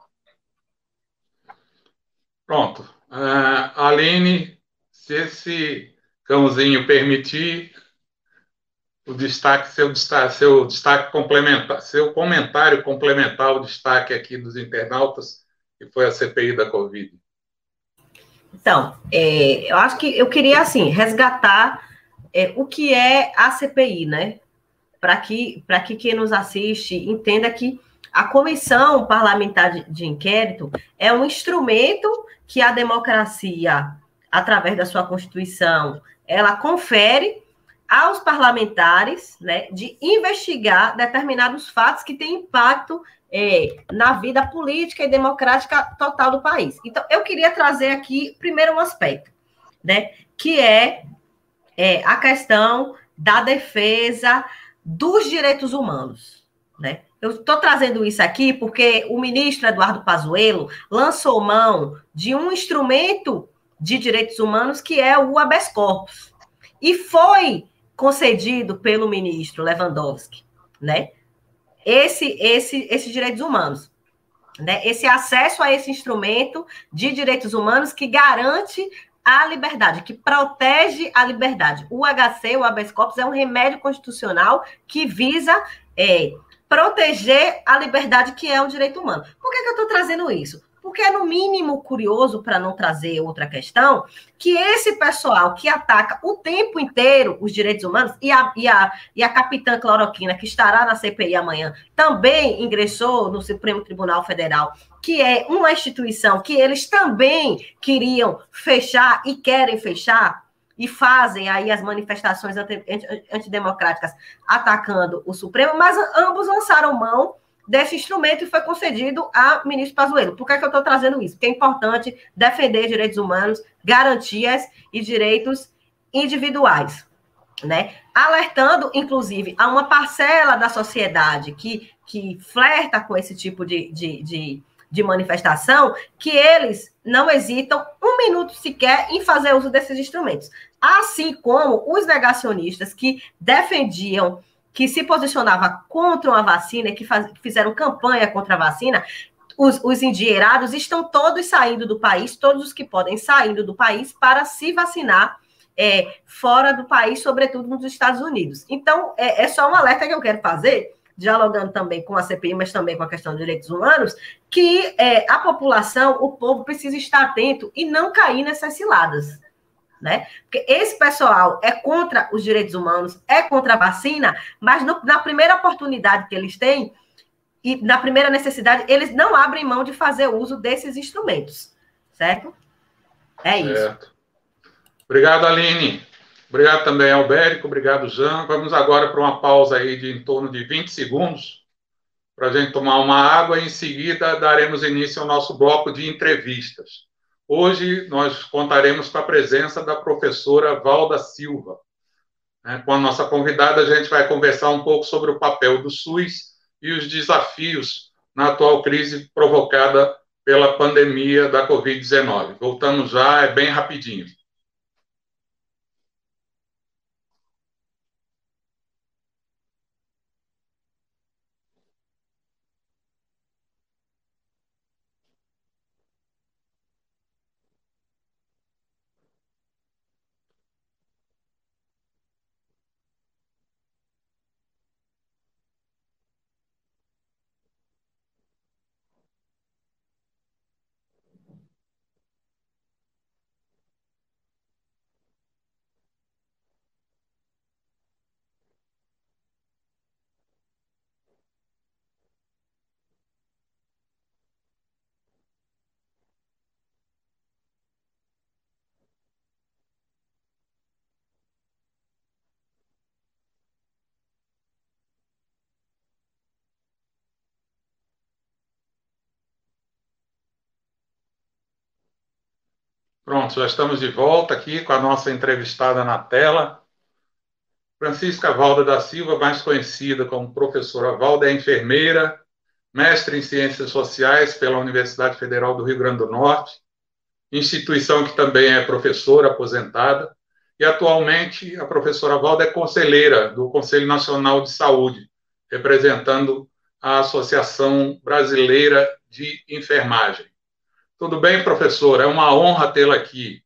Pronto. Uh, Aline, se esse cãozinho permitir, o destaque, seu destaque, seu destaque complementar, seu comentário complementar ao destaque aqui dos internautas, que foi a C P I da Covid. Então, é, eu acho que eu queria, assim, resgatar é, o que é a C P I, né? Para que, para que quem nos assiste entenda que a Comissão Parlamentar de, de Inquérito é um instrumento que a democracia, através da sua Constituição, ela confere aos parlamentares, né, de investigar determinados fatos que têm impacto é, na vida política e democrática total do país. Então, eu queria trazer aqui, primeiro, um aspecto, né, que é, é a questão da defesa dos direitos humanos, né? Eu estou trazendo isso aqui porque o ministro Eduardo Pazuello lançou mão de um instrumento de direitos humanos que é o habeas corpus, e foi concedido pelo ministro Lewandowski, né? Esse, esse, esses direitos humanos, né? Esse acesso a esse instrumento de direitos humanos que garante a liberdade, que protege a liberdade. O H C, o habeas corpus, é um remédio constitucional que visa é, proteger a liberdade, que é um direito humano. Por que, que eu estou trazendo isso? Porque é, no mínimo, curioso, para não trazer outra questão, que esse pessoal que ataca o tempo inteiro os direitos humanos, e a, e a, e a capitã Cloroquina, que estará na C P I amanhã, também ingressou no Supremo Tribunal Federal, que é uma instituição que eles também queriam fechar e querem fechar, e fazem aí as manifestações antidemocráticas atacando o Supremo, mas ambos lançaram mão desse instrumento e foi concedido ao ministro Pazuello. Por que, é que eu estou trazendo isso? Porque é importante defender direitos humanos, garantias e direitos individuais, né? Alertando, inclusive, a uma parcela da sociedade que, que flerta com esse tipo de, de, de, de manifestação, que eles não hesitam um minuto sequer em fazer uso desses instrumentos. Assim como os negacionistas que defendiam, que se posicionava contra uma vacina, que faz, fizeram campanha contra a vacina, os, os endinheirados estão todos saindo do país, todos os que podem saindo do país para se vacinar é, fora do país, sobretudo nos Estados Unidos. Então, é, é só um alerta que eu quero fazer, dialogando também com a C P I, mas também com a questão de direitos humanos, que é, a população, o povo precisa estar atento e não cair nessas ciladas. Né? Porque esse pessoal é contra os direitos humanos, é contra a vacina, mas no, na primeira oportunidade que eles têm, e na primeira necessidade, eles não abrem mão de fazer uso desses instrumentos, certo? É certo. Isso. Obrigado, Aline. Obrigado também, Albérico. Obrigado, Jean. Vamos agora para uma pausa aí de em torno de vinte segundos, para a gente tomar uma água e, em seguida, daremos início ao nosso bloco de entrevistas. Hoje, nós contaremos com a presença da professora Valda Silva. Com a nossa convidada, a gente vai conversar um pouco sobre o papel do SUS e os desafios na atual crise provocada pela pandemia da covid dezenove. Voltamos já, é bem rapidinho. Pronto, já estamos de volta aqui com a nossa entrevistada na tela. Francisca Valda da Silva, mais conhecida como professora Valda, é enfermeira, mestre em Ciências Sociais pela Universidade Federal do Rio Grande do Norte, instituição que também é professora aposentada, e atualmente a professora Valda é conselheira do Conselho Nacional de Saúde, representando a Associação Brasileira de Enfermagem. Tudo bem, professora? É uma honra tê-la aqui.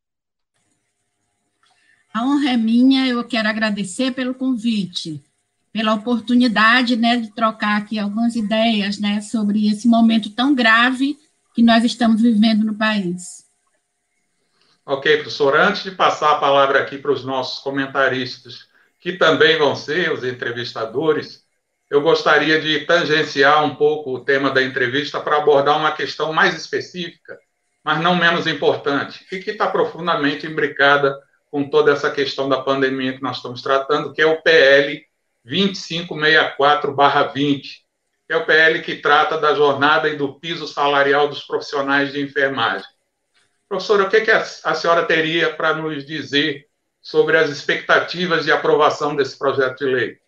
A honra é minha, eu quero agradecer pelo convite, pela oportunidade, né, de trocar aqui algumas ideias, né, sobre esse momento tão grave que nós estamos vivendo no país. Ok, professora, antes de passar a palavra aqui para os nossos comentaristas, que também vão ser os entrevistadores, eu gostaria de tangenciar um pouco o tema da entrevista para abordar uma questão mais específica, mas não menos importante, e que está profundamente imbricada com toda essa questão da pandemia que nós estamos tratando, que é o P L vinte e cinco sessenta e quatro barra vinte, que é o P L que trata da jornada e do piso salarial dos profissionais de enfermagem. Professora, o que, que a senhora teria para nos dizer sobre as expectativas de aprovação desse projeto de lei?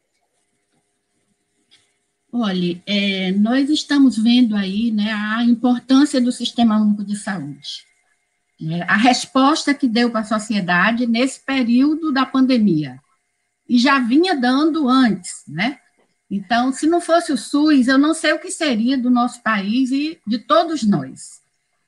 Olha, é, nós estamos vendo aí, né, a importância do Sistema Único de Saúde, né, a resposta que deu para a sociedade nesse período da pandemia, e já vinha dando antes, né? Então, se não fosse o SUS, eu não sei o que seria do nosso país e de todos nós.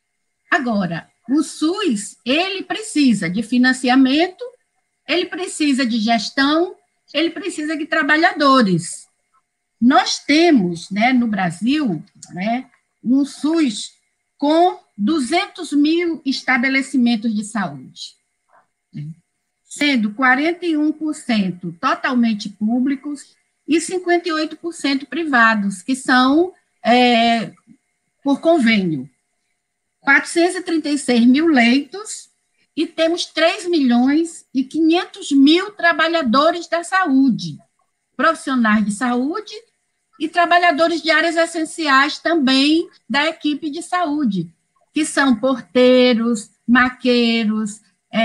Agora, o SUS, ele precisa de financiamento, ele precisa de gestão, ele precisa de trabalhadores. Nós temos, né, no Brasil, né, um SUS com duzentos mil estabelecimentos de saúde, né, sendo quarenta e um por cento totalmente públicos e cinquenta e oito por cento privados, que são é, por convênio. quatrocentos e trinta e seis mil leitos e temos três milhões e quinhentos mil trabalhadores da saúde, profissionais de saúde e trabalhadores de áreas essenciais também da equipe de saúde, que são porteiros, maqueiros,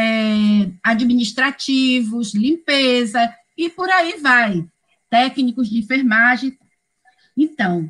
é, administrativos, limpeza, e por aí vai, técnicos de enfermagem. Então,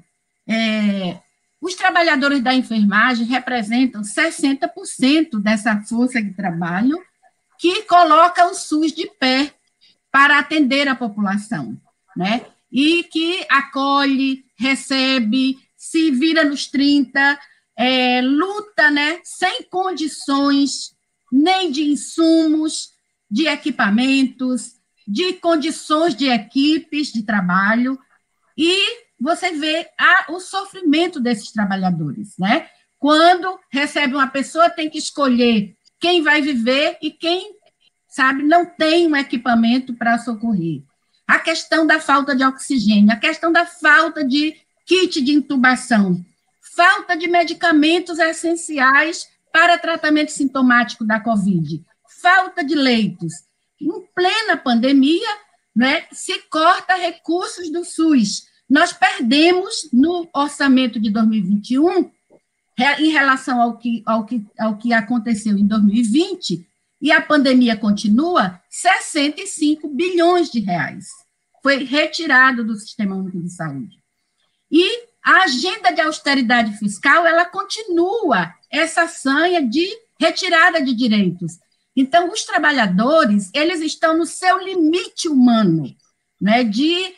é, os trabalhadores da enfermagem representam sessenta por cento dessa força de trabalho que coloca o SUS de pé para atender a população, né? E que acolhe, recebe, se vira nos trinta, é, luta, né, sem condições nem de insumos, de equipamentos, de condições de equipes de trabalho, e você vê a, o sofrimento desses trabalhadores, né? Quando recebe uma pessoa, tem que escolher quem vai viver e quem, sabe, não tem um equipamento para socorrer. A questão da falta de oxigênio, a questão da falta de kit de intubação, falta de medicamentos essenciais para tratamento sintomático da Covid, falta de leitos. Em plena pandemia, né, se corta recursos do SUS. Nós perdemos no orçamento de dois mil e vinte e um, em relação ao que, ao que, ao que aconteceu em dois mil e vinte, e a pandemia continua, sessenta e cinco bilhões de reais. Foi retirado do Sistema Único de Saúde. E a agenda de austeridade fiscal, ela continua essa sanha de retirada de direitos. Então, os trabalhadores, eles estão no seu limite humano, né, de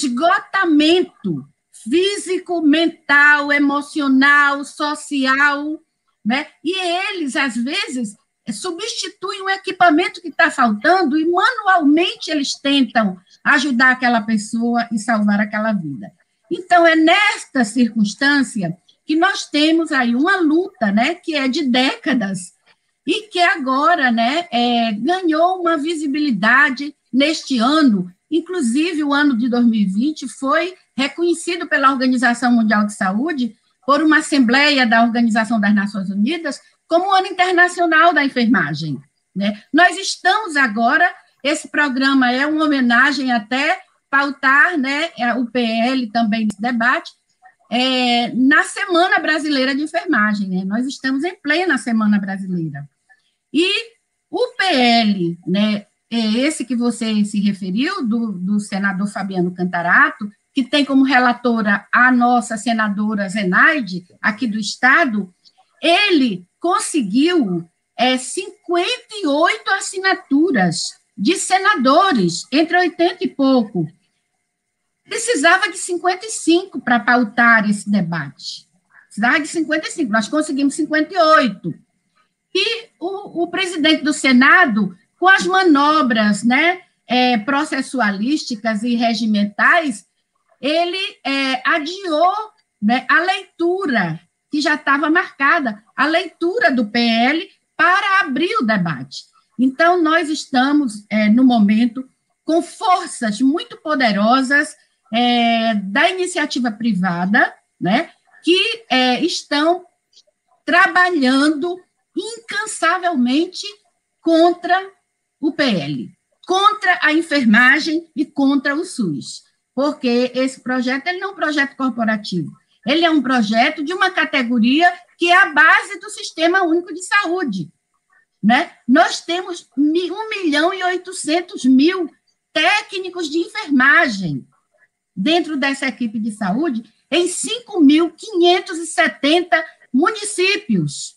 esgotamento físico, mental, emocional, social, né? E eles, às vezes, substituem o equipamento que está faltando e manualmente eles tentam ajudar aquela pessoa e salvar aquela vida. Então, é nesta circunstância que nós temos aí uma luta, né, que é de décadas e que agora, né, é, ganhou uma visibilidade neste ano. Inclusive, o ano de dois mil e vinte foi reconhecido pela Organização Mundial de Saúde, por uma assembleia da Organização das Nações Unidas, como o Ano Internacional da Enfermagem, né? Nós estamos agora, esse programa é uma homenagem até pautar, né, o P L também nesse debate, é, na Semana Brasileira de Enfermagem, né? Nós estamos em plena Semana Brasileira. E o P L, né, é esse que você se referiu, do, do senador Fabiano Cantarato, que tem como relatora a nossa senadora Zenaide, aqui do Estado, ele conseguiu é, cinquenta e oito assinaturas de senadores, entre oitenta e pouco. Precisava de cinquenta e cinco para pautar esse debate. Precisava de cinquenta e cinco, nós conseguimos cinquenta e oito. E o, o presidente do Senado, com as manobras, né, é, processualísticas e regimentais, ele é, adiou, né, a leitura, que já estava marcada, a leitura do P L para abrir o debate. Então, nós estamos, é, no momento, com forças muito poderosas é, da iniciativa privada, né, que é, estão trabalhando incansavelmente contra o P L, contra a enfermagem e contra o SUS, porque esse projeto ele não é um projeto corporativo, ele é um projeto de uma categoria que é a base do Sistema Único de Saúde, né? Nós temos um milhão e oitocentos mil técnicos de enfermagem dentro dessa equipe de saúde em cinco mil quinhentos e setenta municípios,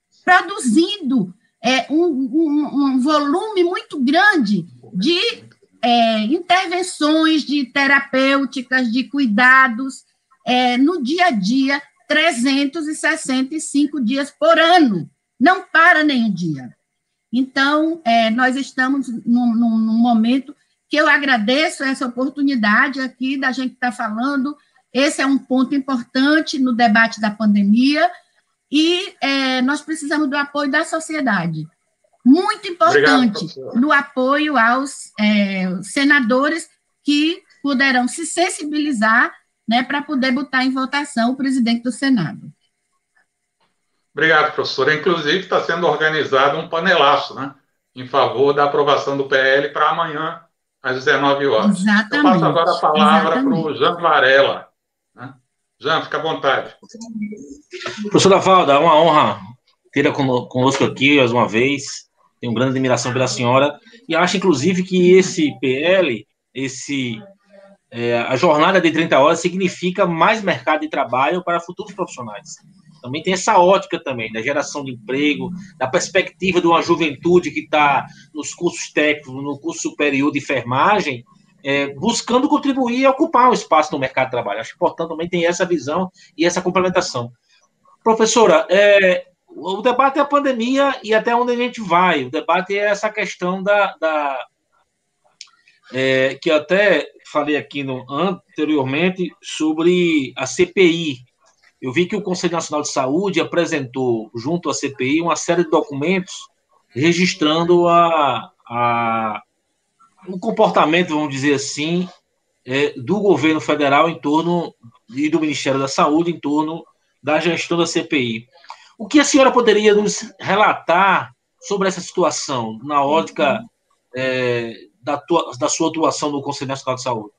produzindo é, um, um, um volume muito grande de é, intervenções, de terapêuticas, de cuidados, é, no dia a dia, trezentos e sessenta e cinco dias por ano, não para nenhum dia. Então, é, nós estamos num, num, num momento que eu agradeço essa oportunidade aqui da gente estar falando. Esse é um ponto importante no debate da pandemia, e é, nós precisamos do apoio da sociedade. Muito importante. Obrigado, no apoio aos é, senadores que poderão se sensibilizar, né, para poder botar em votação o presidente do Senado. Obrigado, professora. Inclusive, está sendo organizado um panelaço, né, em favor da aprovação do P L para amanhã, às dezenove horas. Exatamente. Eu passo agora a palavra para o Jean Varela. Né? Jean, fica à vontade. Professora Valda, é uma honra tê-la conosco aqui mais uma vez. Tenho grande admiração pela senhora. E acho, inclusive, que esse P L, esse, é, a jornada de trinta horas, significa mais mercado de trabalho para futuros profissionais. Também tem essa ótica também, da geração de emprego, da perspectiva de uma juventude que está nos cursos técnicos, no curso superior de enfermagem, é, buscando contribuir e ocupar um espaço no mercado de trabalho. Acho importante também ter essa visão e essa complementação. Professora, é, o debate é a pandemia e até onde a gente vai. O debate é essa questão da... da é, que eu até falei aqui no, anteriormente sobre a C P I. Eu vi que o Conselho Nacional de Saúde apresentou, junto à C P I, uma série de documentos registrando a, a, um comportamento, vamos dizer assim, é, do governo federal em torno, e do Ministério da Saúde em torno da gestão da C P I. O que a senhora poderia nos relatar sobre essa situação, na ótica é, da, tua, da sua atuação no Conselho Nacional de Saúde?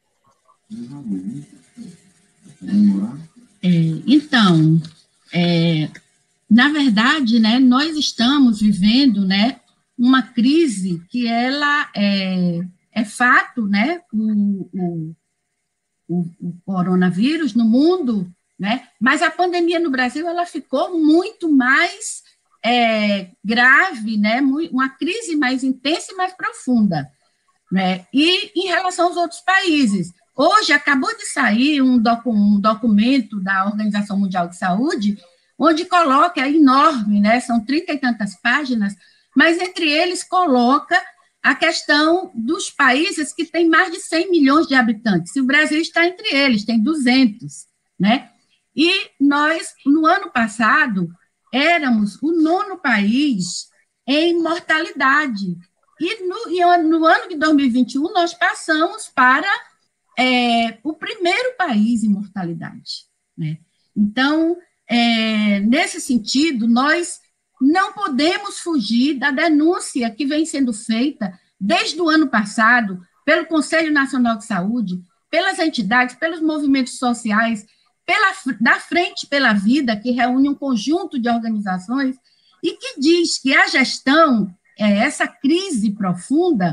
É, então, é, na verdade, né, nós estamos vivendo, né, uma crise que ela é, é fato, né, o, o, o, o coronavírus no mundo, né, mas a pandemia no Brasil ela ficou muito mais é, grave, né, uma crise mais intensa e mais profunda, né, e em relação aos outros países. Hoje, acabou de sair um, docu um documento da Organização Mundial de Saúde, onde coloca, é enorme, né, são trinta e tantas páginas, mas entre eles coloca a questão dos países que têm mais de cem milhões de habitantes, e o Brasil está entre eles, tem duzentos, né? E nós, no ano passado, éramos o nono país em mortalidade, e no, e no ano de dois mil e vinte e um nós passamos para... É, o primeiro país em mortalidade, né? Então, é, nesse sentido, nós não podemos fugir da denúncia que vem sendo feita desde o ano passado pelo Conselho Nacional de Saúde, pelas entidades, pelos movimentos sociais, pela, da Frente pela Vida, que reúne um conjunto de organizações, e que diz que a gestão, é, essa crise profunda,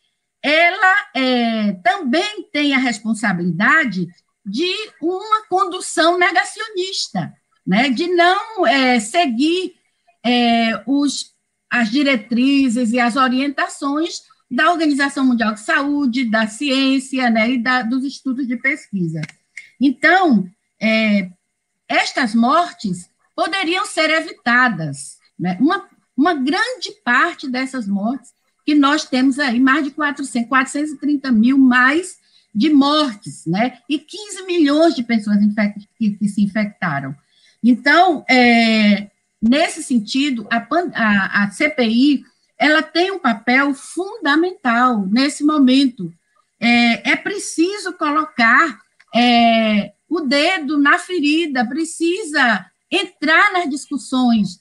ela é, também tem a responsabilidade de uma condução negacionista, né, de não é, seguir é, os, as diretrizes e as orientações da Organização Mundial de Saúde, da ciência, né, e da, dos estudos de pesquisa. Então, é, estas mortes poderiam ser evitadas, né? Uma, uma grande parte dessas mortes, que nós temos aí mais de quatrocentos, quatrocentos e trinta mil mais de mortes, né? E quinze milhões de pessoas infect, que, que se infectaram. Então, é, nesse sentido, a, a, a C P I, ela tem um papel fundamental nesse momento. É, é preciso colocar é, o dedo na ferida, precisa entrar nas discussões.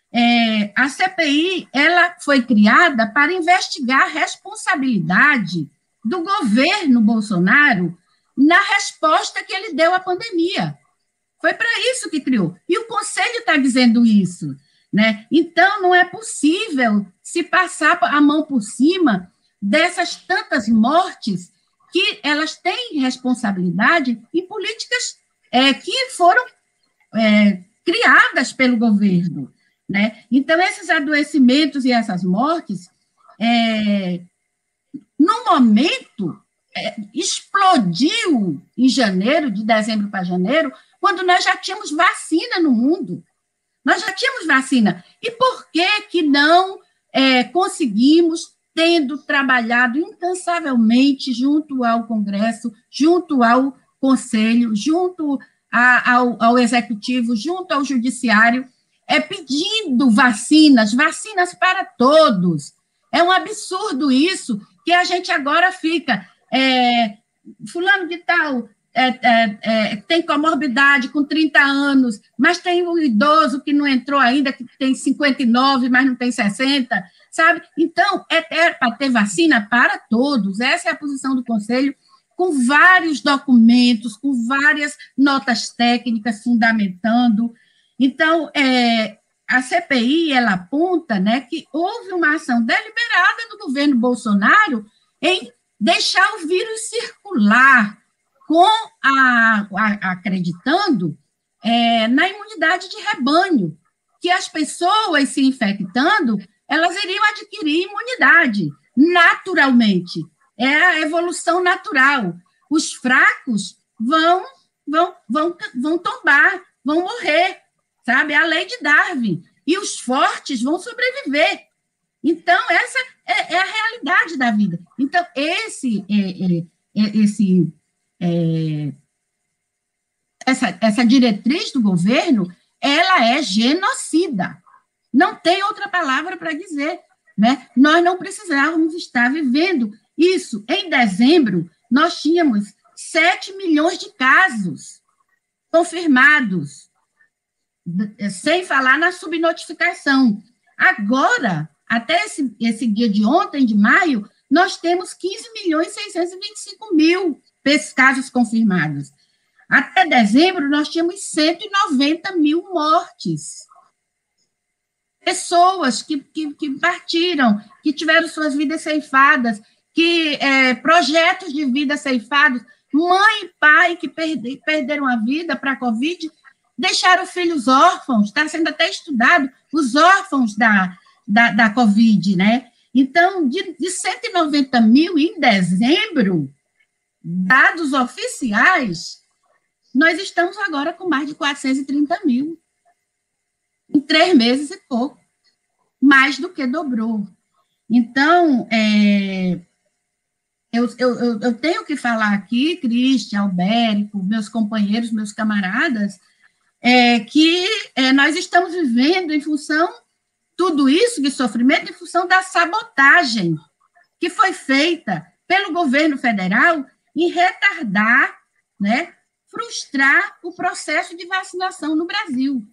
É, a C P I, ela foi criada para investigar a responsabilidade do governo Bolsonaro na resposta que ele deu à pandemia. Foi para isso que criou. E o Conselho está dizendo isso, né? Então, não é possível se passar a mão por cima dessas tantas mortes que elas têm responsabilidade em políticas é, que foram é, criadas pelo governo, né? Então, esses adoecimentos e essas mortes, é, no momento, é, explodiu em janeiro, de dezembro para janeiro, quando nós já tínhamos vacina no mundo. Nós já tínhamos vacina. E por que que não é, conseguimos, tendo trabalhado incansavelmente junto ao Congresso, junto ao Conselho, junto a, ao, ao Executivo, junto ao Judiciário, é, pedindo vacinas, vacinas para todos. É um absurdo isso, que a gente agora fica, é, fulano de tal... É, é, é, tem comorbidade com trinta anos, mas tem um idoso que não entrou ainda, que tem cinquenta e nove, mas não tem sessenta, sabe? Então, é, é para ter vacina para todos. Essa é a posição do Conselho, com vários documentos, com várias notas técnicas fundamentando. Então, é, a C P I, ela aponta, né, que houve uma ação deliberada do governo Bolsonaro em deixar o vírus circular, com a, a, acreditando é, na imunidade de rebanho, que as pessoas se infectando, elas iriam adquirir imunidade, naturalmente. É a evolução natural. Os fracos vão, vão, vão, vão tombar, vão morrer, sabe? A lei de Darwin. E os fortes vão sobreviver. Então, essa é, é a realidade da vida. Então, esse... É, é, é, esse É, essa, essa diretriz do governo, ela é genocida. Não tem outra palavra para dizer, né? Nós não precisávamos estar vivendo isso. Em dezembro, nós tínhamos sete milhões de casos confirmados, sem falar na subnotificação. Agora, até esse, esse dia de ontem, de maio, nós temos quinze milhões e seiscentos e vinte e cinco mil casos confirmados. Até dezembro, nós tínhamos cento e noventa mil mortes. Pessoas que, que, que partiram, que tiveram suas vidas ceifadas, que é, projetos de vida ceifados, mãe e pai que perde, perderam a vida para a Covid, deixaram filhos órfãos, está sendo até estudado, os órfãos da, da, da Covid, né? Então, de, de cento e noventa mil em dezembro, dados oficiais, nós estamos agora com mais de quatrocentos e trinta mil. Em três meses e pouco. Mais do que dobrou. Então, é, eu, eu, eu tenho que falar aqui, Cristian, Albérico, meus companheiros, meus camaradas, é, que é, nós estamos vivendo em função, tudo isso de sofrimento, em função da sabotagem que foi feita pelo governo federal em retardar, né, frustrar o processo de vacinação no Brasil.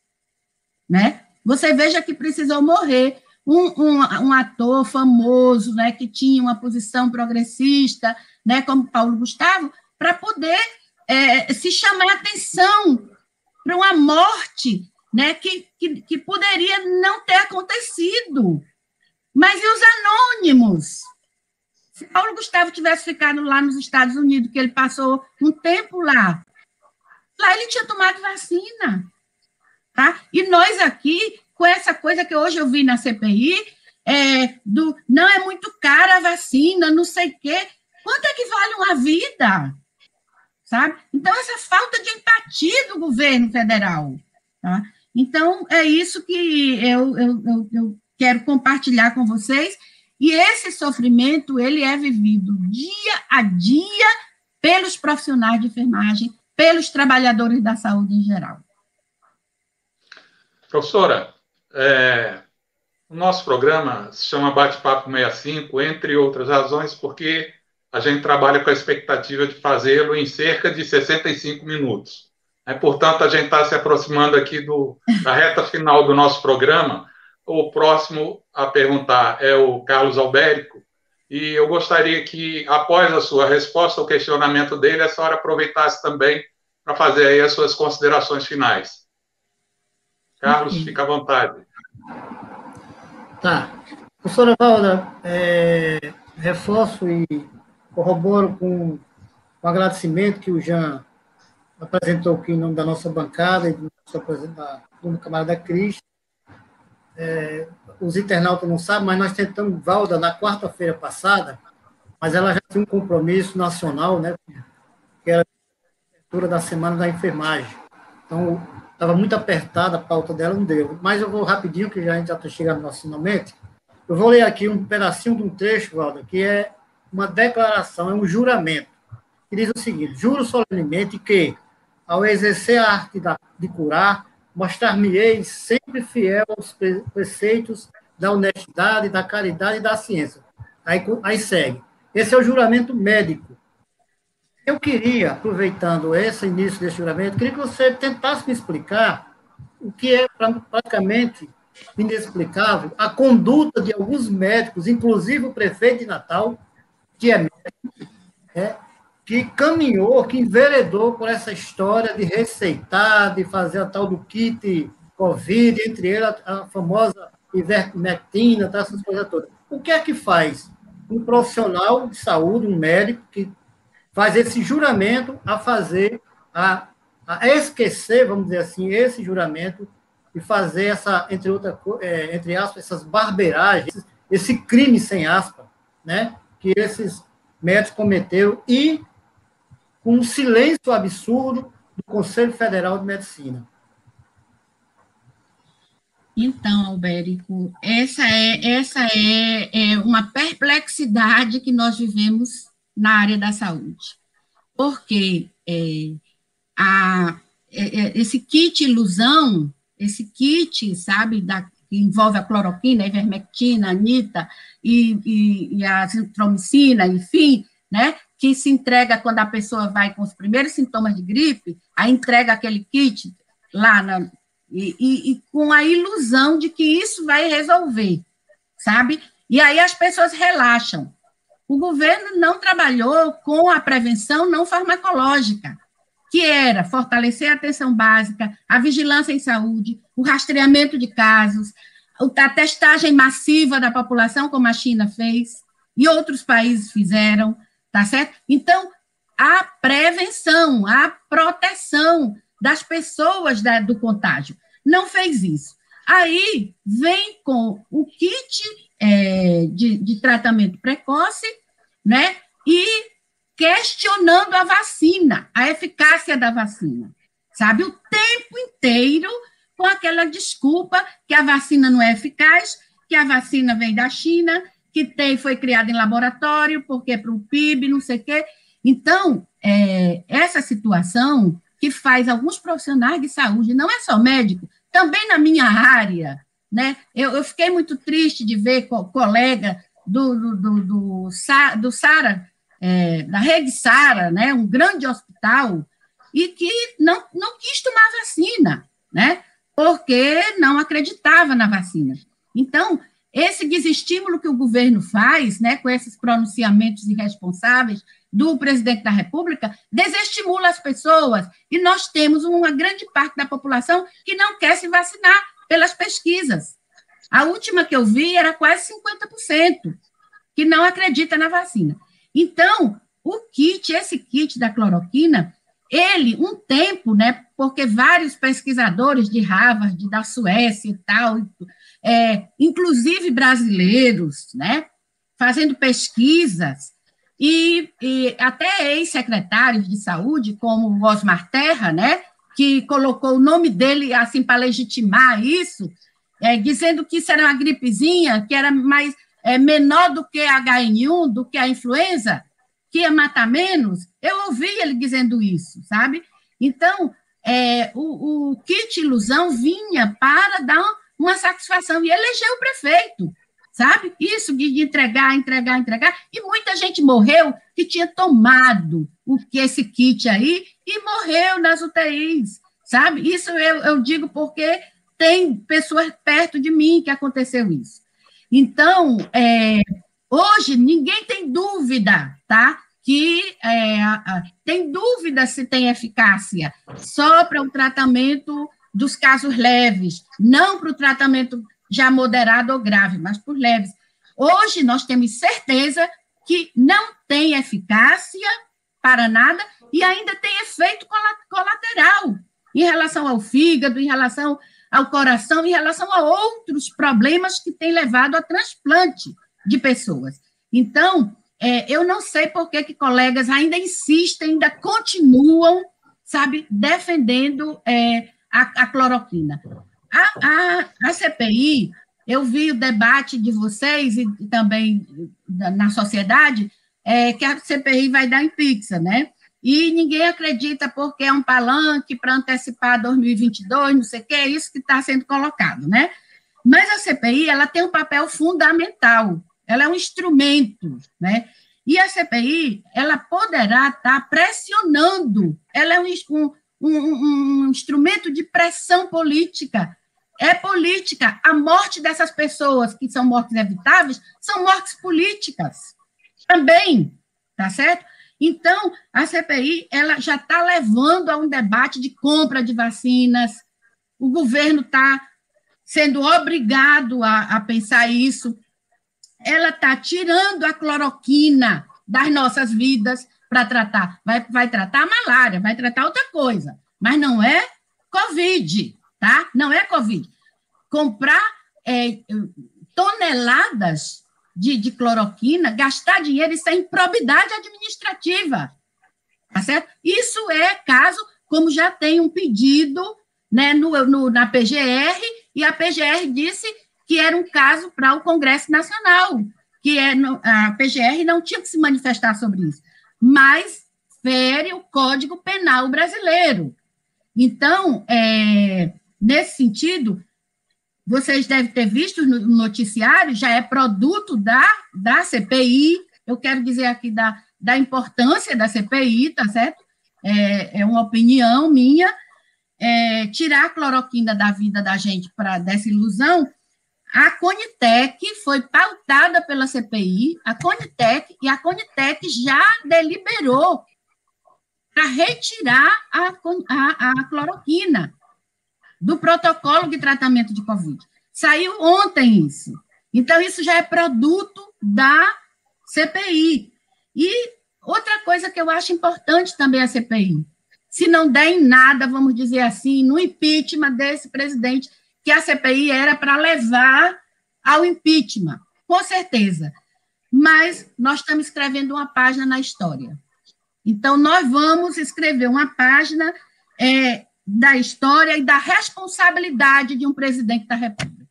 Né? Você veja que precisou morrer um, um, um ator famoso, né, que tinha uma posição progressista, né, como Paulo Gustavo, para poder é, se chamar a atenção para uma morte né, que, que, que poderia não ter acontecido. Mas e os anônimos? Se Paulo Gustavo tivesse ficado lá nos Estados Unidos, que ele passou um tempo lá, lá ele tinha tomado vacina. Tá? E nós aqui, com essa coisa que hoje eu vi na C P I, é, do não é muito cara a vacina, não sei o quê. Quanto é que vale uma vida? Sabe? Então, essa falta de empatia do governo federal. Tá? Então, é isso que eu, eu, eu, eu quero compartilhar com vocês. E esse sofrimento, ele é vivido dia a dia pelos profissionais de enfermagem, pelos trabalhadores da saúde em geral. Professora, é, o nosso programa se chama Bate-Papo sessenta e cinco, entre outras razões, porque a gente trabalha com a expectativa de fazê-lo em cerca de sessenta e cinco minutos. É, portanto, a gente está se aproximando aqui do, da reta final do nosso programa. O próximo a perguntar é o Carlos Albérico, e eu gostaria que, após a sua resposta ao questionamento dele, a senhora aproveitasse também para fazer aí as suas considerações finais. Carlos, Sim. fica à vontade. Tá. Professora Valda, é, reforço e corroboro com o agradecimento que o Jean apresentou aqui em nome da nossa bancada e do nosso da, do camarada Cris. É, os internautas não sabem, mas nós tentamos, Valda, na quarta-feira passada, mas ela já tinha um compromisso nacional, né, que era a abertura da Semana da Enfermagem. Então, estava muito apertada a pauta dela, não deu. Mas eu vou rapidinho, que já, a gente já está chegando no finalmente. Eu vou ler aqui um pedacinho de um trecho, Valda, que é uma declaração, é um juramento, que diz o seguinte: juro solenemente que, ao exercer a arte da, de curar, mostrar-me-ei sempre fiel aos preceitos da honestidade, da caridade e da ciência. Aí, aí segue. Esse é o juramento médico. Eu queria, aproveitando esse início desse juramento, queria que você tentasse me explicar o que é praticamente inexplicável a conduta de alguns médicos, inclusive o prefeito de Natal, que é médico, é, que caminhou, que enveredou por essa história de receitar, de fazer a tal do kit Covid, entre eles a, a famosa ivermectina, tá, essas coisas todas. O que é que faz um profissional de saúde, um médico, que faz esse juramento a fazer, a, a esquecer, vamos dizer assim, esse juramento e fazer essa, entre, outra, é, entre aspas, essas barbeiragens, esse crime sem aspas, né, que esses médicos cometeram e com um silêncio absurdo do Conselho Federal de Medicina. Então, Albérico, essa é, essa é, é uma perplexidade que nós vivemos na área da saúde. Porque é, a, é, esse kit ilusão, esse kit, sabe, da, que envolve a cloroquina, a ivermectina, a anita e, e, e a azitromicina, enfim, né, que se entrega quando a pessoa vai com os primeiros sintomas de gripe, aí entrega aquele kit lá, na, e, e, e com a ilusão de que isso vai resolver, sabe? E aí as pessoas relaxam. O governo não trabalhou com a prevenção não farmacológica, que era fortalecer a atenção básica, a vigilância em saúde, o rastreamento de casos, a testagem massiva da população, como a China fez, e outros países fizeram, tá certo? Então, a prevenção, a proteção das pessoas da, do contágio. Não fez isso. Aí, vem com o kit é, de, de tratamento precoce, né? E questionando a vacina, a eficácia da vacina, sabe? O tempo inteiro com aquela desculpa que a vacina não é eficaz, que a vacina vem da China, que tem, foi criada em laboratório, porque para o P I B, não sei o quê. Então, é, essa situação que faz alguns profissionais de saúde, não é só médico, também na minha área, né? Eu, eu fiquei muito triste de ver co colega do, do, do, do, do Sara, é, da Rede Sara, né? Um grande hospital, e que não, não quis tomar vacina, né? Porque não acreditava na vacina. Então, esse desestímulo que o governo faz, né, com esses pronunciamentos irresponsáveis do presidente da República, desestimula as pessoas, e nós temos uma grande parte da população que não quer se vacinar pelas pesquisas. A última que eu vi era quase cinquenta por cento que não acredita na vacina. Então, o kit, esse kit da cloroquina, ele, um tempo, né, porque vários pesquisadores de Harvard, da Suécia e tal, é, inclusive brasileiros, né, fazendo pesquisas, e, e até ex-secretários de saúde, como o Osmar Terra, né, que colocou o nome dele assim para legitimar isso, é, dizendo que isso era uma gripezinha, que era mais, é, menor do que a H N um, do que a influenza, que ia matar menos. Eu ouvi ele dizendo isso, sabe? Então, é, o, o kit ilusão vinha para dar uma satisfação e eleger o prefeito, sabe? Isso de entregar, entregar, entregar, e muita gente morreu que tinha tomado o que esse kit aí e morreu nas U T Is, sabe? Isso eu, eu digo porque tem pessoas perto de mim que aconteceu isso. Então, é, hoje ninguém tem dúvida, tá? Que é, a, tem dúvida se tem eficácia só para o tratamento dos casos leves, não para o tratamento já moderado ou grave, mas por leves. Hoje nós temos certeza que não tem eficácia para nada e ainda tem efeito colateral em relação ao fígado, em relação ao coração, em relação a outros problemas que têm levado a transplante de pessoas. Então, é, eu não sei por que, que colegas ainda insistem, ainda continuam, sabe, defendendo é, a, a cloroquina. A, a, a C P I, eu vi o debate de vocês e também na sociedade, é, que a C P I vai dar em pizza, né? E ninguém acredita porque é um palanque para antecipar dois mil e vinte e dois, não sei o que, é isso que está sendo colocado, né? Mas a C P I, ela tem um papel fundamental, ela é um instrumento, né? E a C P I, ela poderá estar pressionando, ela é um, um, um, um instrumento de pressão política, é política. A morte dessas pessoas que são mortes evitáveis são mortes políticas também, tá certo? Então, a C P I ela já está levando a um debate de compra de vacinas, o governo está sendo obrigado a, a pensar isso, ela está tirando a cloroquina das nossas vidas para tratar, vai, vai tratar a malária, vai tratar outra coisa, mas não é Covid, tá? Não é Covid. Comprar é, toneladas de, de cloroquina, gastar dinheiro, isso é improbidade administrativa, tá certo? Isso é caso, como já tem um pedido, né, no, no, na P G R, e a P G R disse que era um caso para o Congresso Nacional, que é, a P G R não tinha que se manifestar sobre isso, mas fere o Código Penal brasileiro. Então, é, nesse sentido, vocês devem ter visto no noticiário, já é produto da, da C P I, eu quero dizer aqui da, da importância da C P I, tá certo? É, é uma opinião minha, é, tirar a cloroquina da vida da gente para dessa ilusão. A Conitec foi pautada pela C P I, a Conitec, e a Conitec já deliberou para retirar a, a, a cloroquina do protocolo de tratamento de Covid. Saiu ontem isso. Então, isso já é produto da C P I. E outra coisa que eu acho importante também a C P I, se não der em nada, vamos dizer assim, no impeachment desse presidente, que a C P I era para levar ao impeachment, com certeza. Mas nós estamos escrevendo uma página na história. Então, nós vamos escrever uma página é, da história e da responsabilidade de um presidente da República.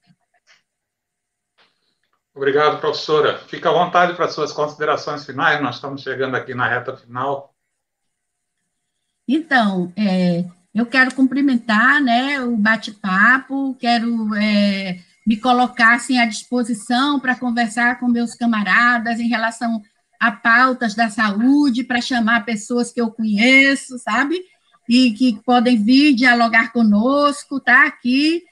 Obrigado, professora. Fica à vontade para suas considerações finais, nós estamos chegando aqui na reta final. Então, é, eu quero cumprimentar, né, o bate-papo, quero é, me colocar assim, à disposição para conversar com meus camaradas em relação a pautas da saúde, para chamar pessoas que eu conheço, sabe? E que podem vir dialogar conosco, tá? Aqui.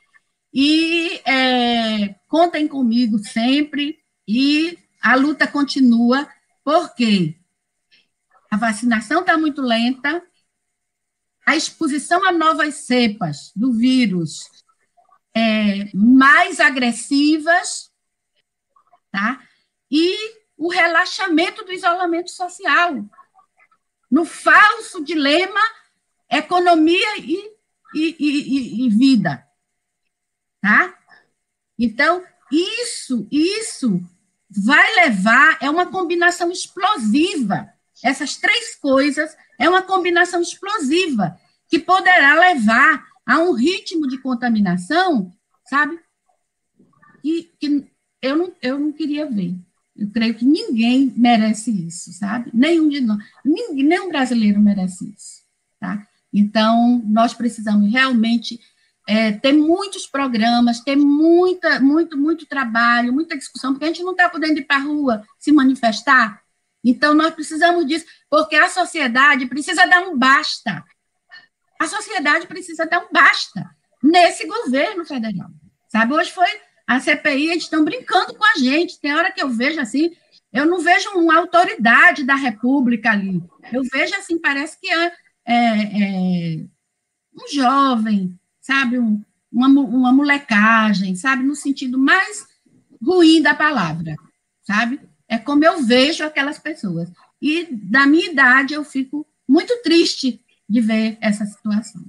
E é, contem comigo sempre, e a luta continua, porque a vacinação está muito lenta, a exposição a novas cepas do vírus é, mais agressivas, tá? E o relaxamento do isolamento social, no falso dilema economia e, e, e, e vida, tá? Então, isso, isso vai levar, é uma combinação explosiva, essas três coisas é uma combinação explosiva, que poderá levar a um ritmo de contaminação, sabe? E que eu não, eu não queria ver. Eu creio que ninguém merece isso, sabe? Nenhum de nós, ninguém, nenhum brasileiro merece isso, tá? Então, nós precisamos realmente é, ter muitos programas, ter muita, muito, muito trabalho, muita discussão, porque a gente não está podendo ir para a rua se manifestar. Então, nós precisamos disso, porque a sociedade precisa dar um basta. A sociedade precisa dar um basta nesse governo federal, sabe? Hoje foi a C P I, eles estão brincando com a gente. Tem hora que eu vejo assim, eu não vejo uma autoridade da República ali. Eu vejo assim, parece que é, é, é um jovem, sabe? Um, uma, uma molecagem, sabe? No sentido mais ruim da palavra, sabe? É como eu vejo aquelas pessoas. E, da minha idade, eu fico muito triste de ver essa situação.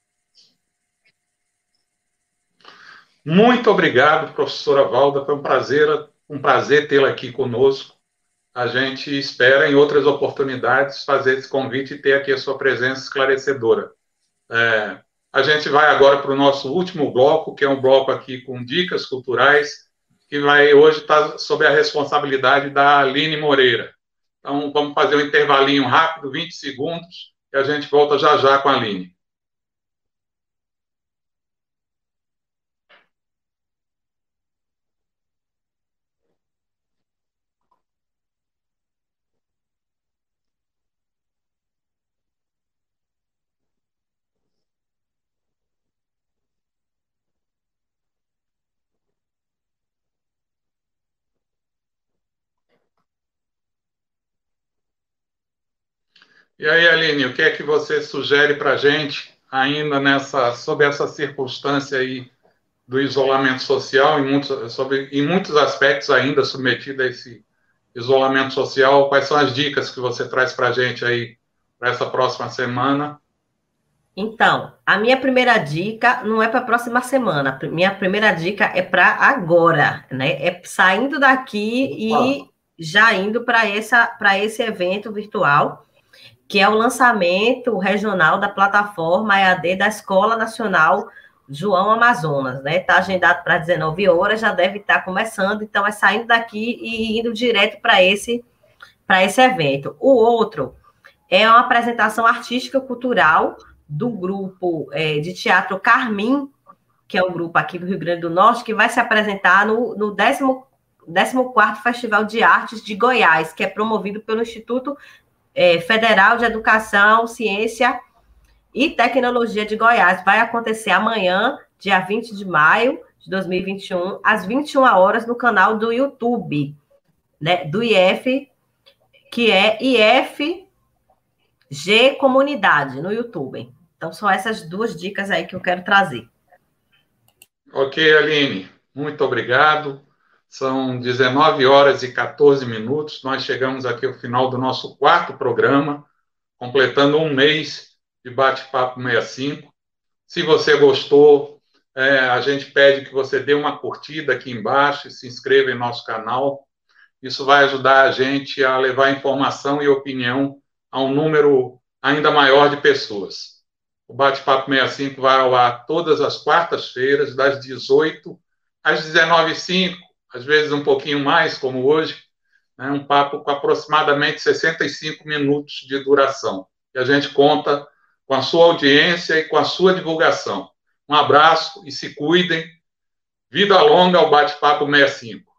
Muito obrigado, professora Valda. Foi um prazer, um prazer tê-la aqui conosco. A gente espera, em outras oportunidades, fazer esse convite e ter aqui a sua presença esclarecedora. É, a gente vai agora para o nosso último bloco, que é um bloco aqui com dicas culturais, que vai hoje estar sob a responsabilidade da Aline Moreira. Então, vamos fazer um intervalinho rápido, vinte segundos, e a gente volta já já com a Aline. E aí, Aline, o que é que você sugere para a gente, ainda nessa, sob essa circunstância aí do isolamento social, em muitos, sobre, em muitos aspectos ainda submetido a esse isolamento social? Quais são as dicas que você traz para a gente aí para essa próxima semana? Então, a minha primeira dica não é para a próxima semana. Minha primeira dica é para agora, né? É saindo daqui Opa. e já indo para essa, para esse evento virtual, que é o lançamento regional da plataforma E A D da Escola Nacional João Amazonas, né? Está agendado para dezenove horas, já deve estar começando, então é saindo daqui e indo direto para esse, para esse evento. O outro é uma apresentação artística-cultural do grupo é, de teatro Carmim, que é um grupo aqui do Rio Grande do Norte, que vai se apresentar no, no décimo quarto Festival de Artes de Goiás, que é promovido pelo Instituto é, Federal de Educação, Ciência e Tecnologia de Goiás. Vai acontecer amanhã, dia vinte de maio de dois mil e vinte e um, às vinte e uma horas, no canal do YouTube, né, do I F, que é I F G Comunidade, no YouTube. Então, são essas duas dicas aí que eu quero trazer. Ok, Aline, muito obrigado. São dezenove horas e quatorze minutos. Nós chegamos aqui ao final do nosso quarto programa, completando um mês de Bate-Papo sessenta e cinco. Se você gostou, é, a gente pede que você dê uma curtida aqui embaixo e se inscreva em nosso canal. Isso vai ajudar a gente a levar informação e opinião a um número ainda maior de pessoas. O Bate-Papo sessenta e cinco vai ao ar todas as quartas-feiras, das dezoito às dezenove e cinco, às vezes um pouquinho mais, como hoje, né? Um papo com aproximadamente sessenta e cinco minutos de duração. E a gente conta com a sua audiência e com a sua divulgação. Um abraço e se cuidem. Vida longa ao Bate-Papo sessenta e cinco.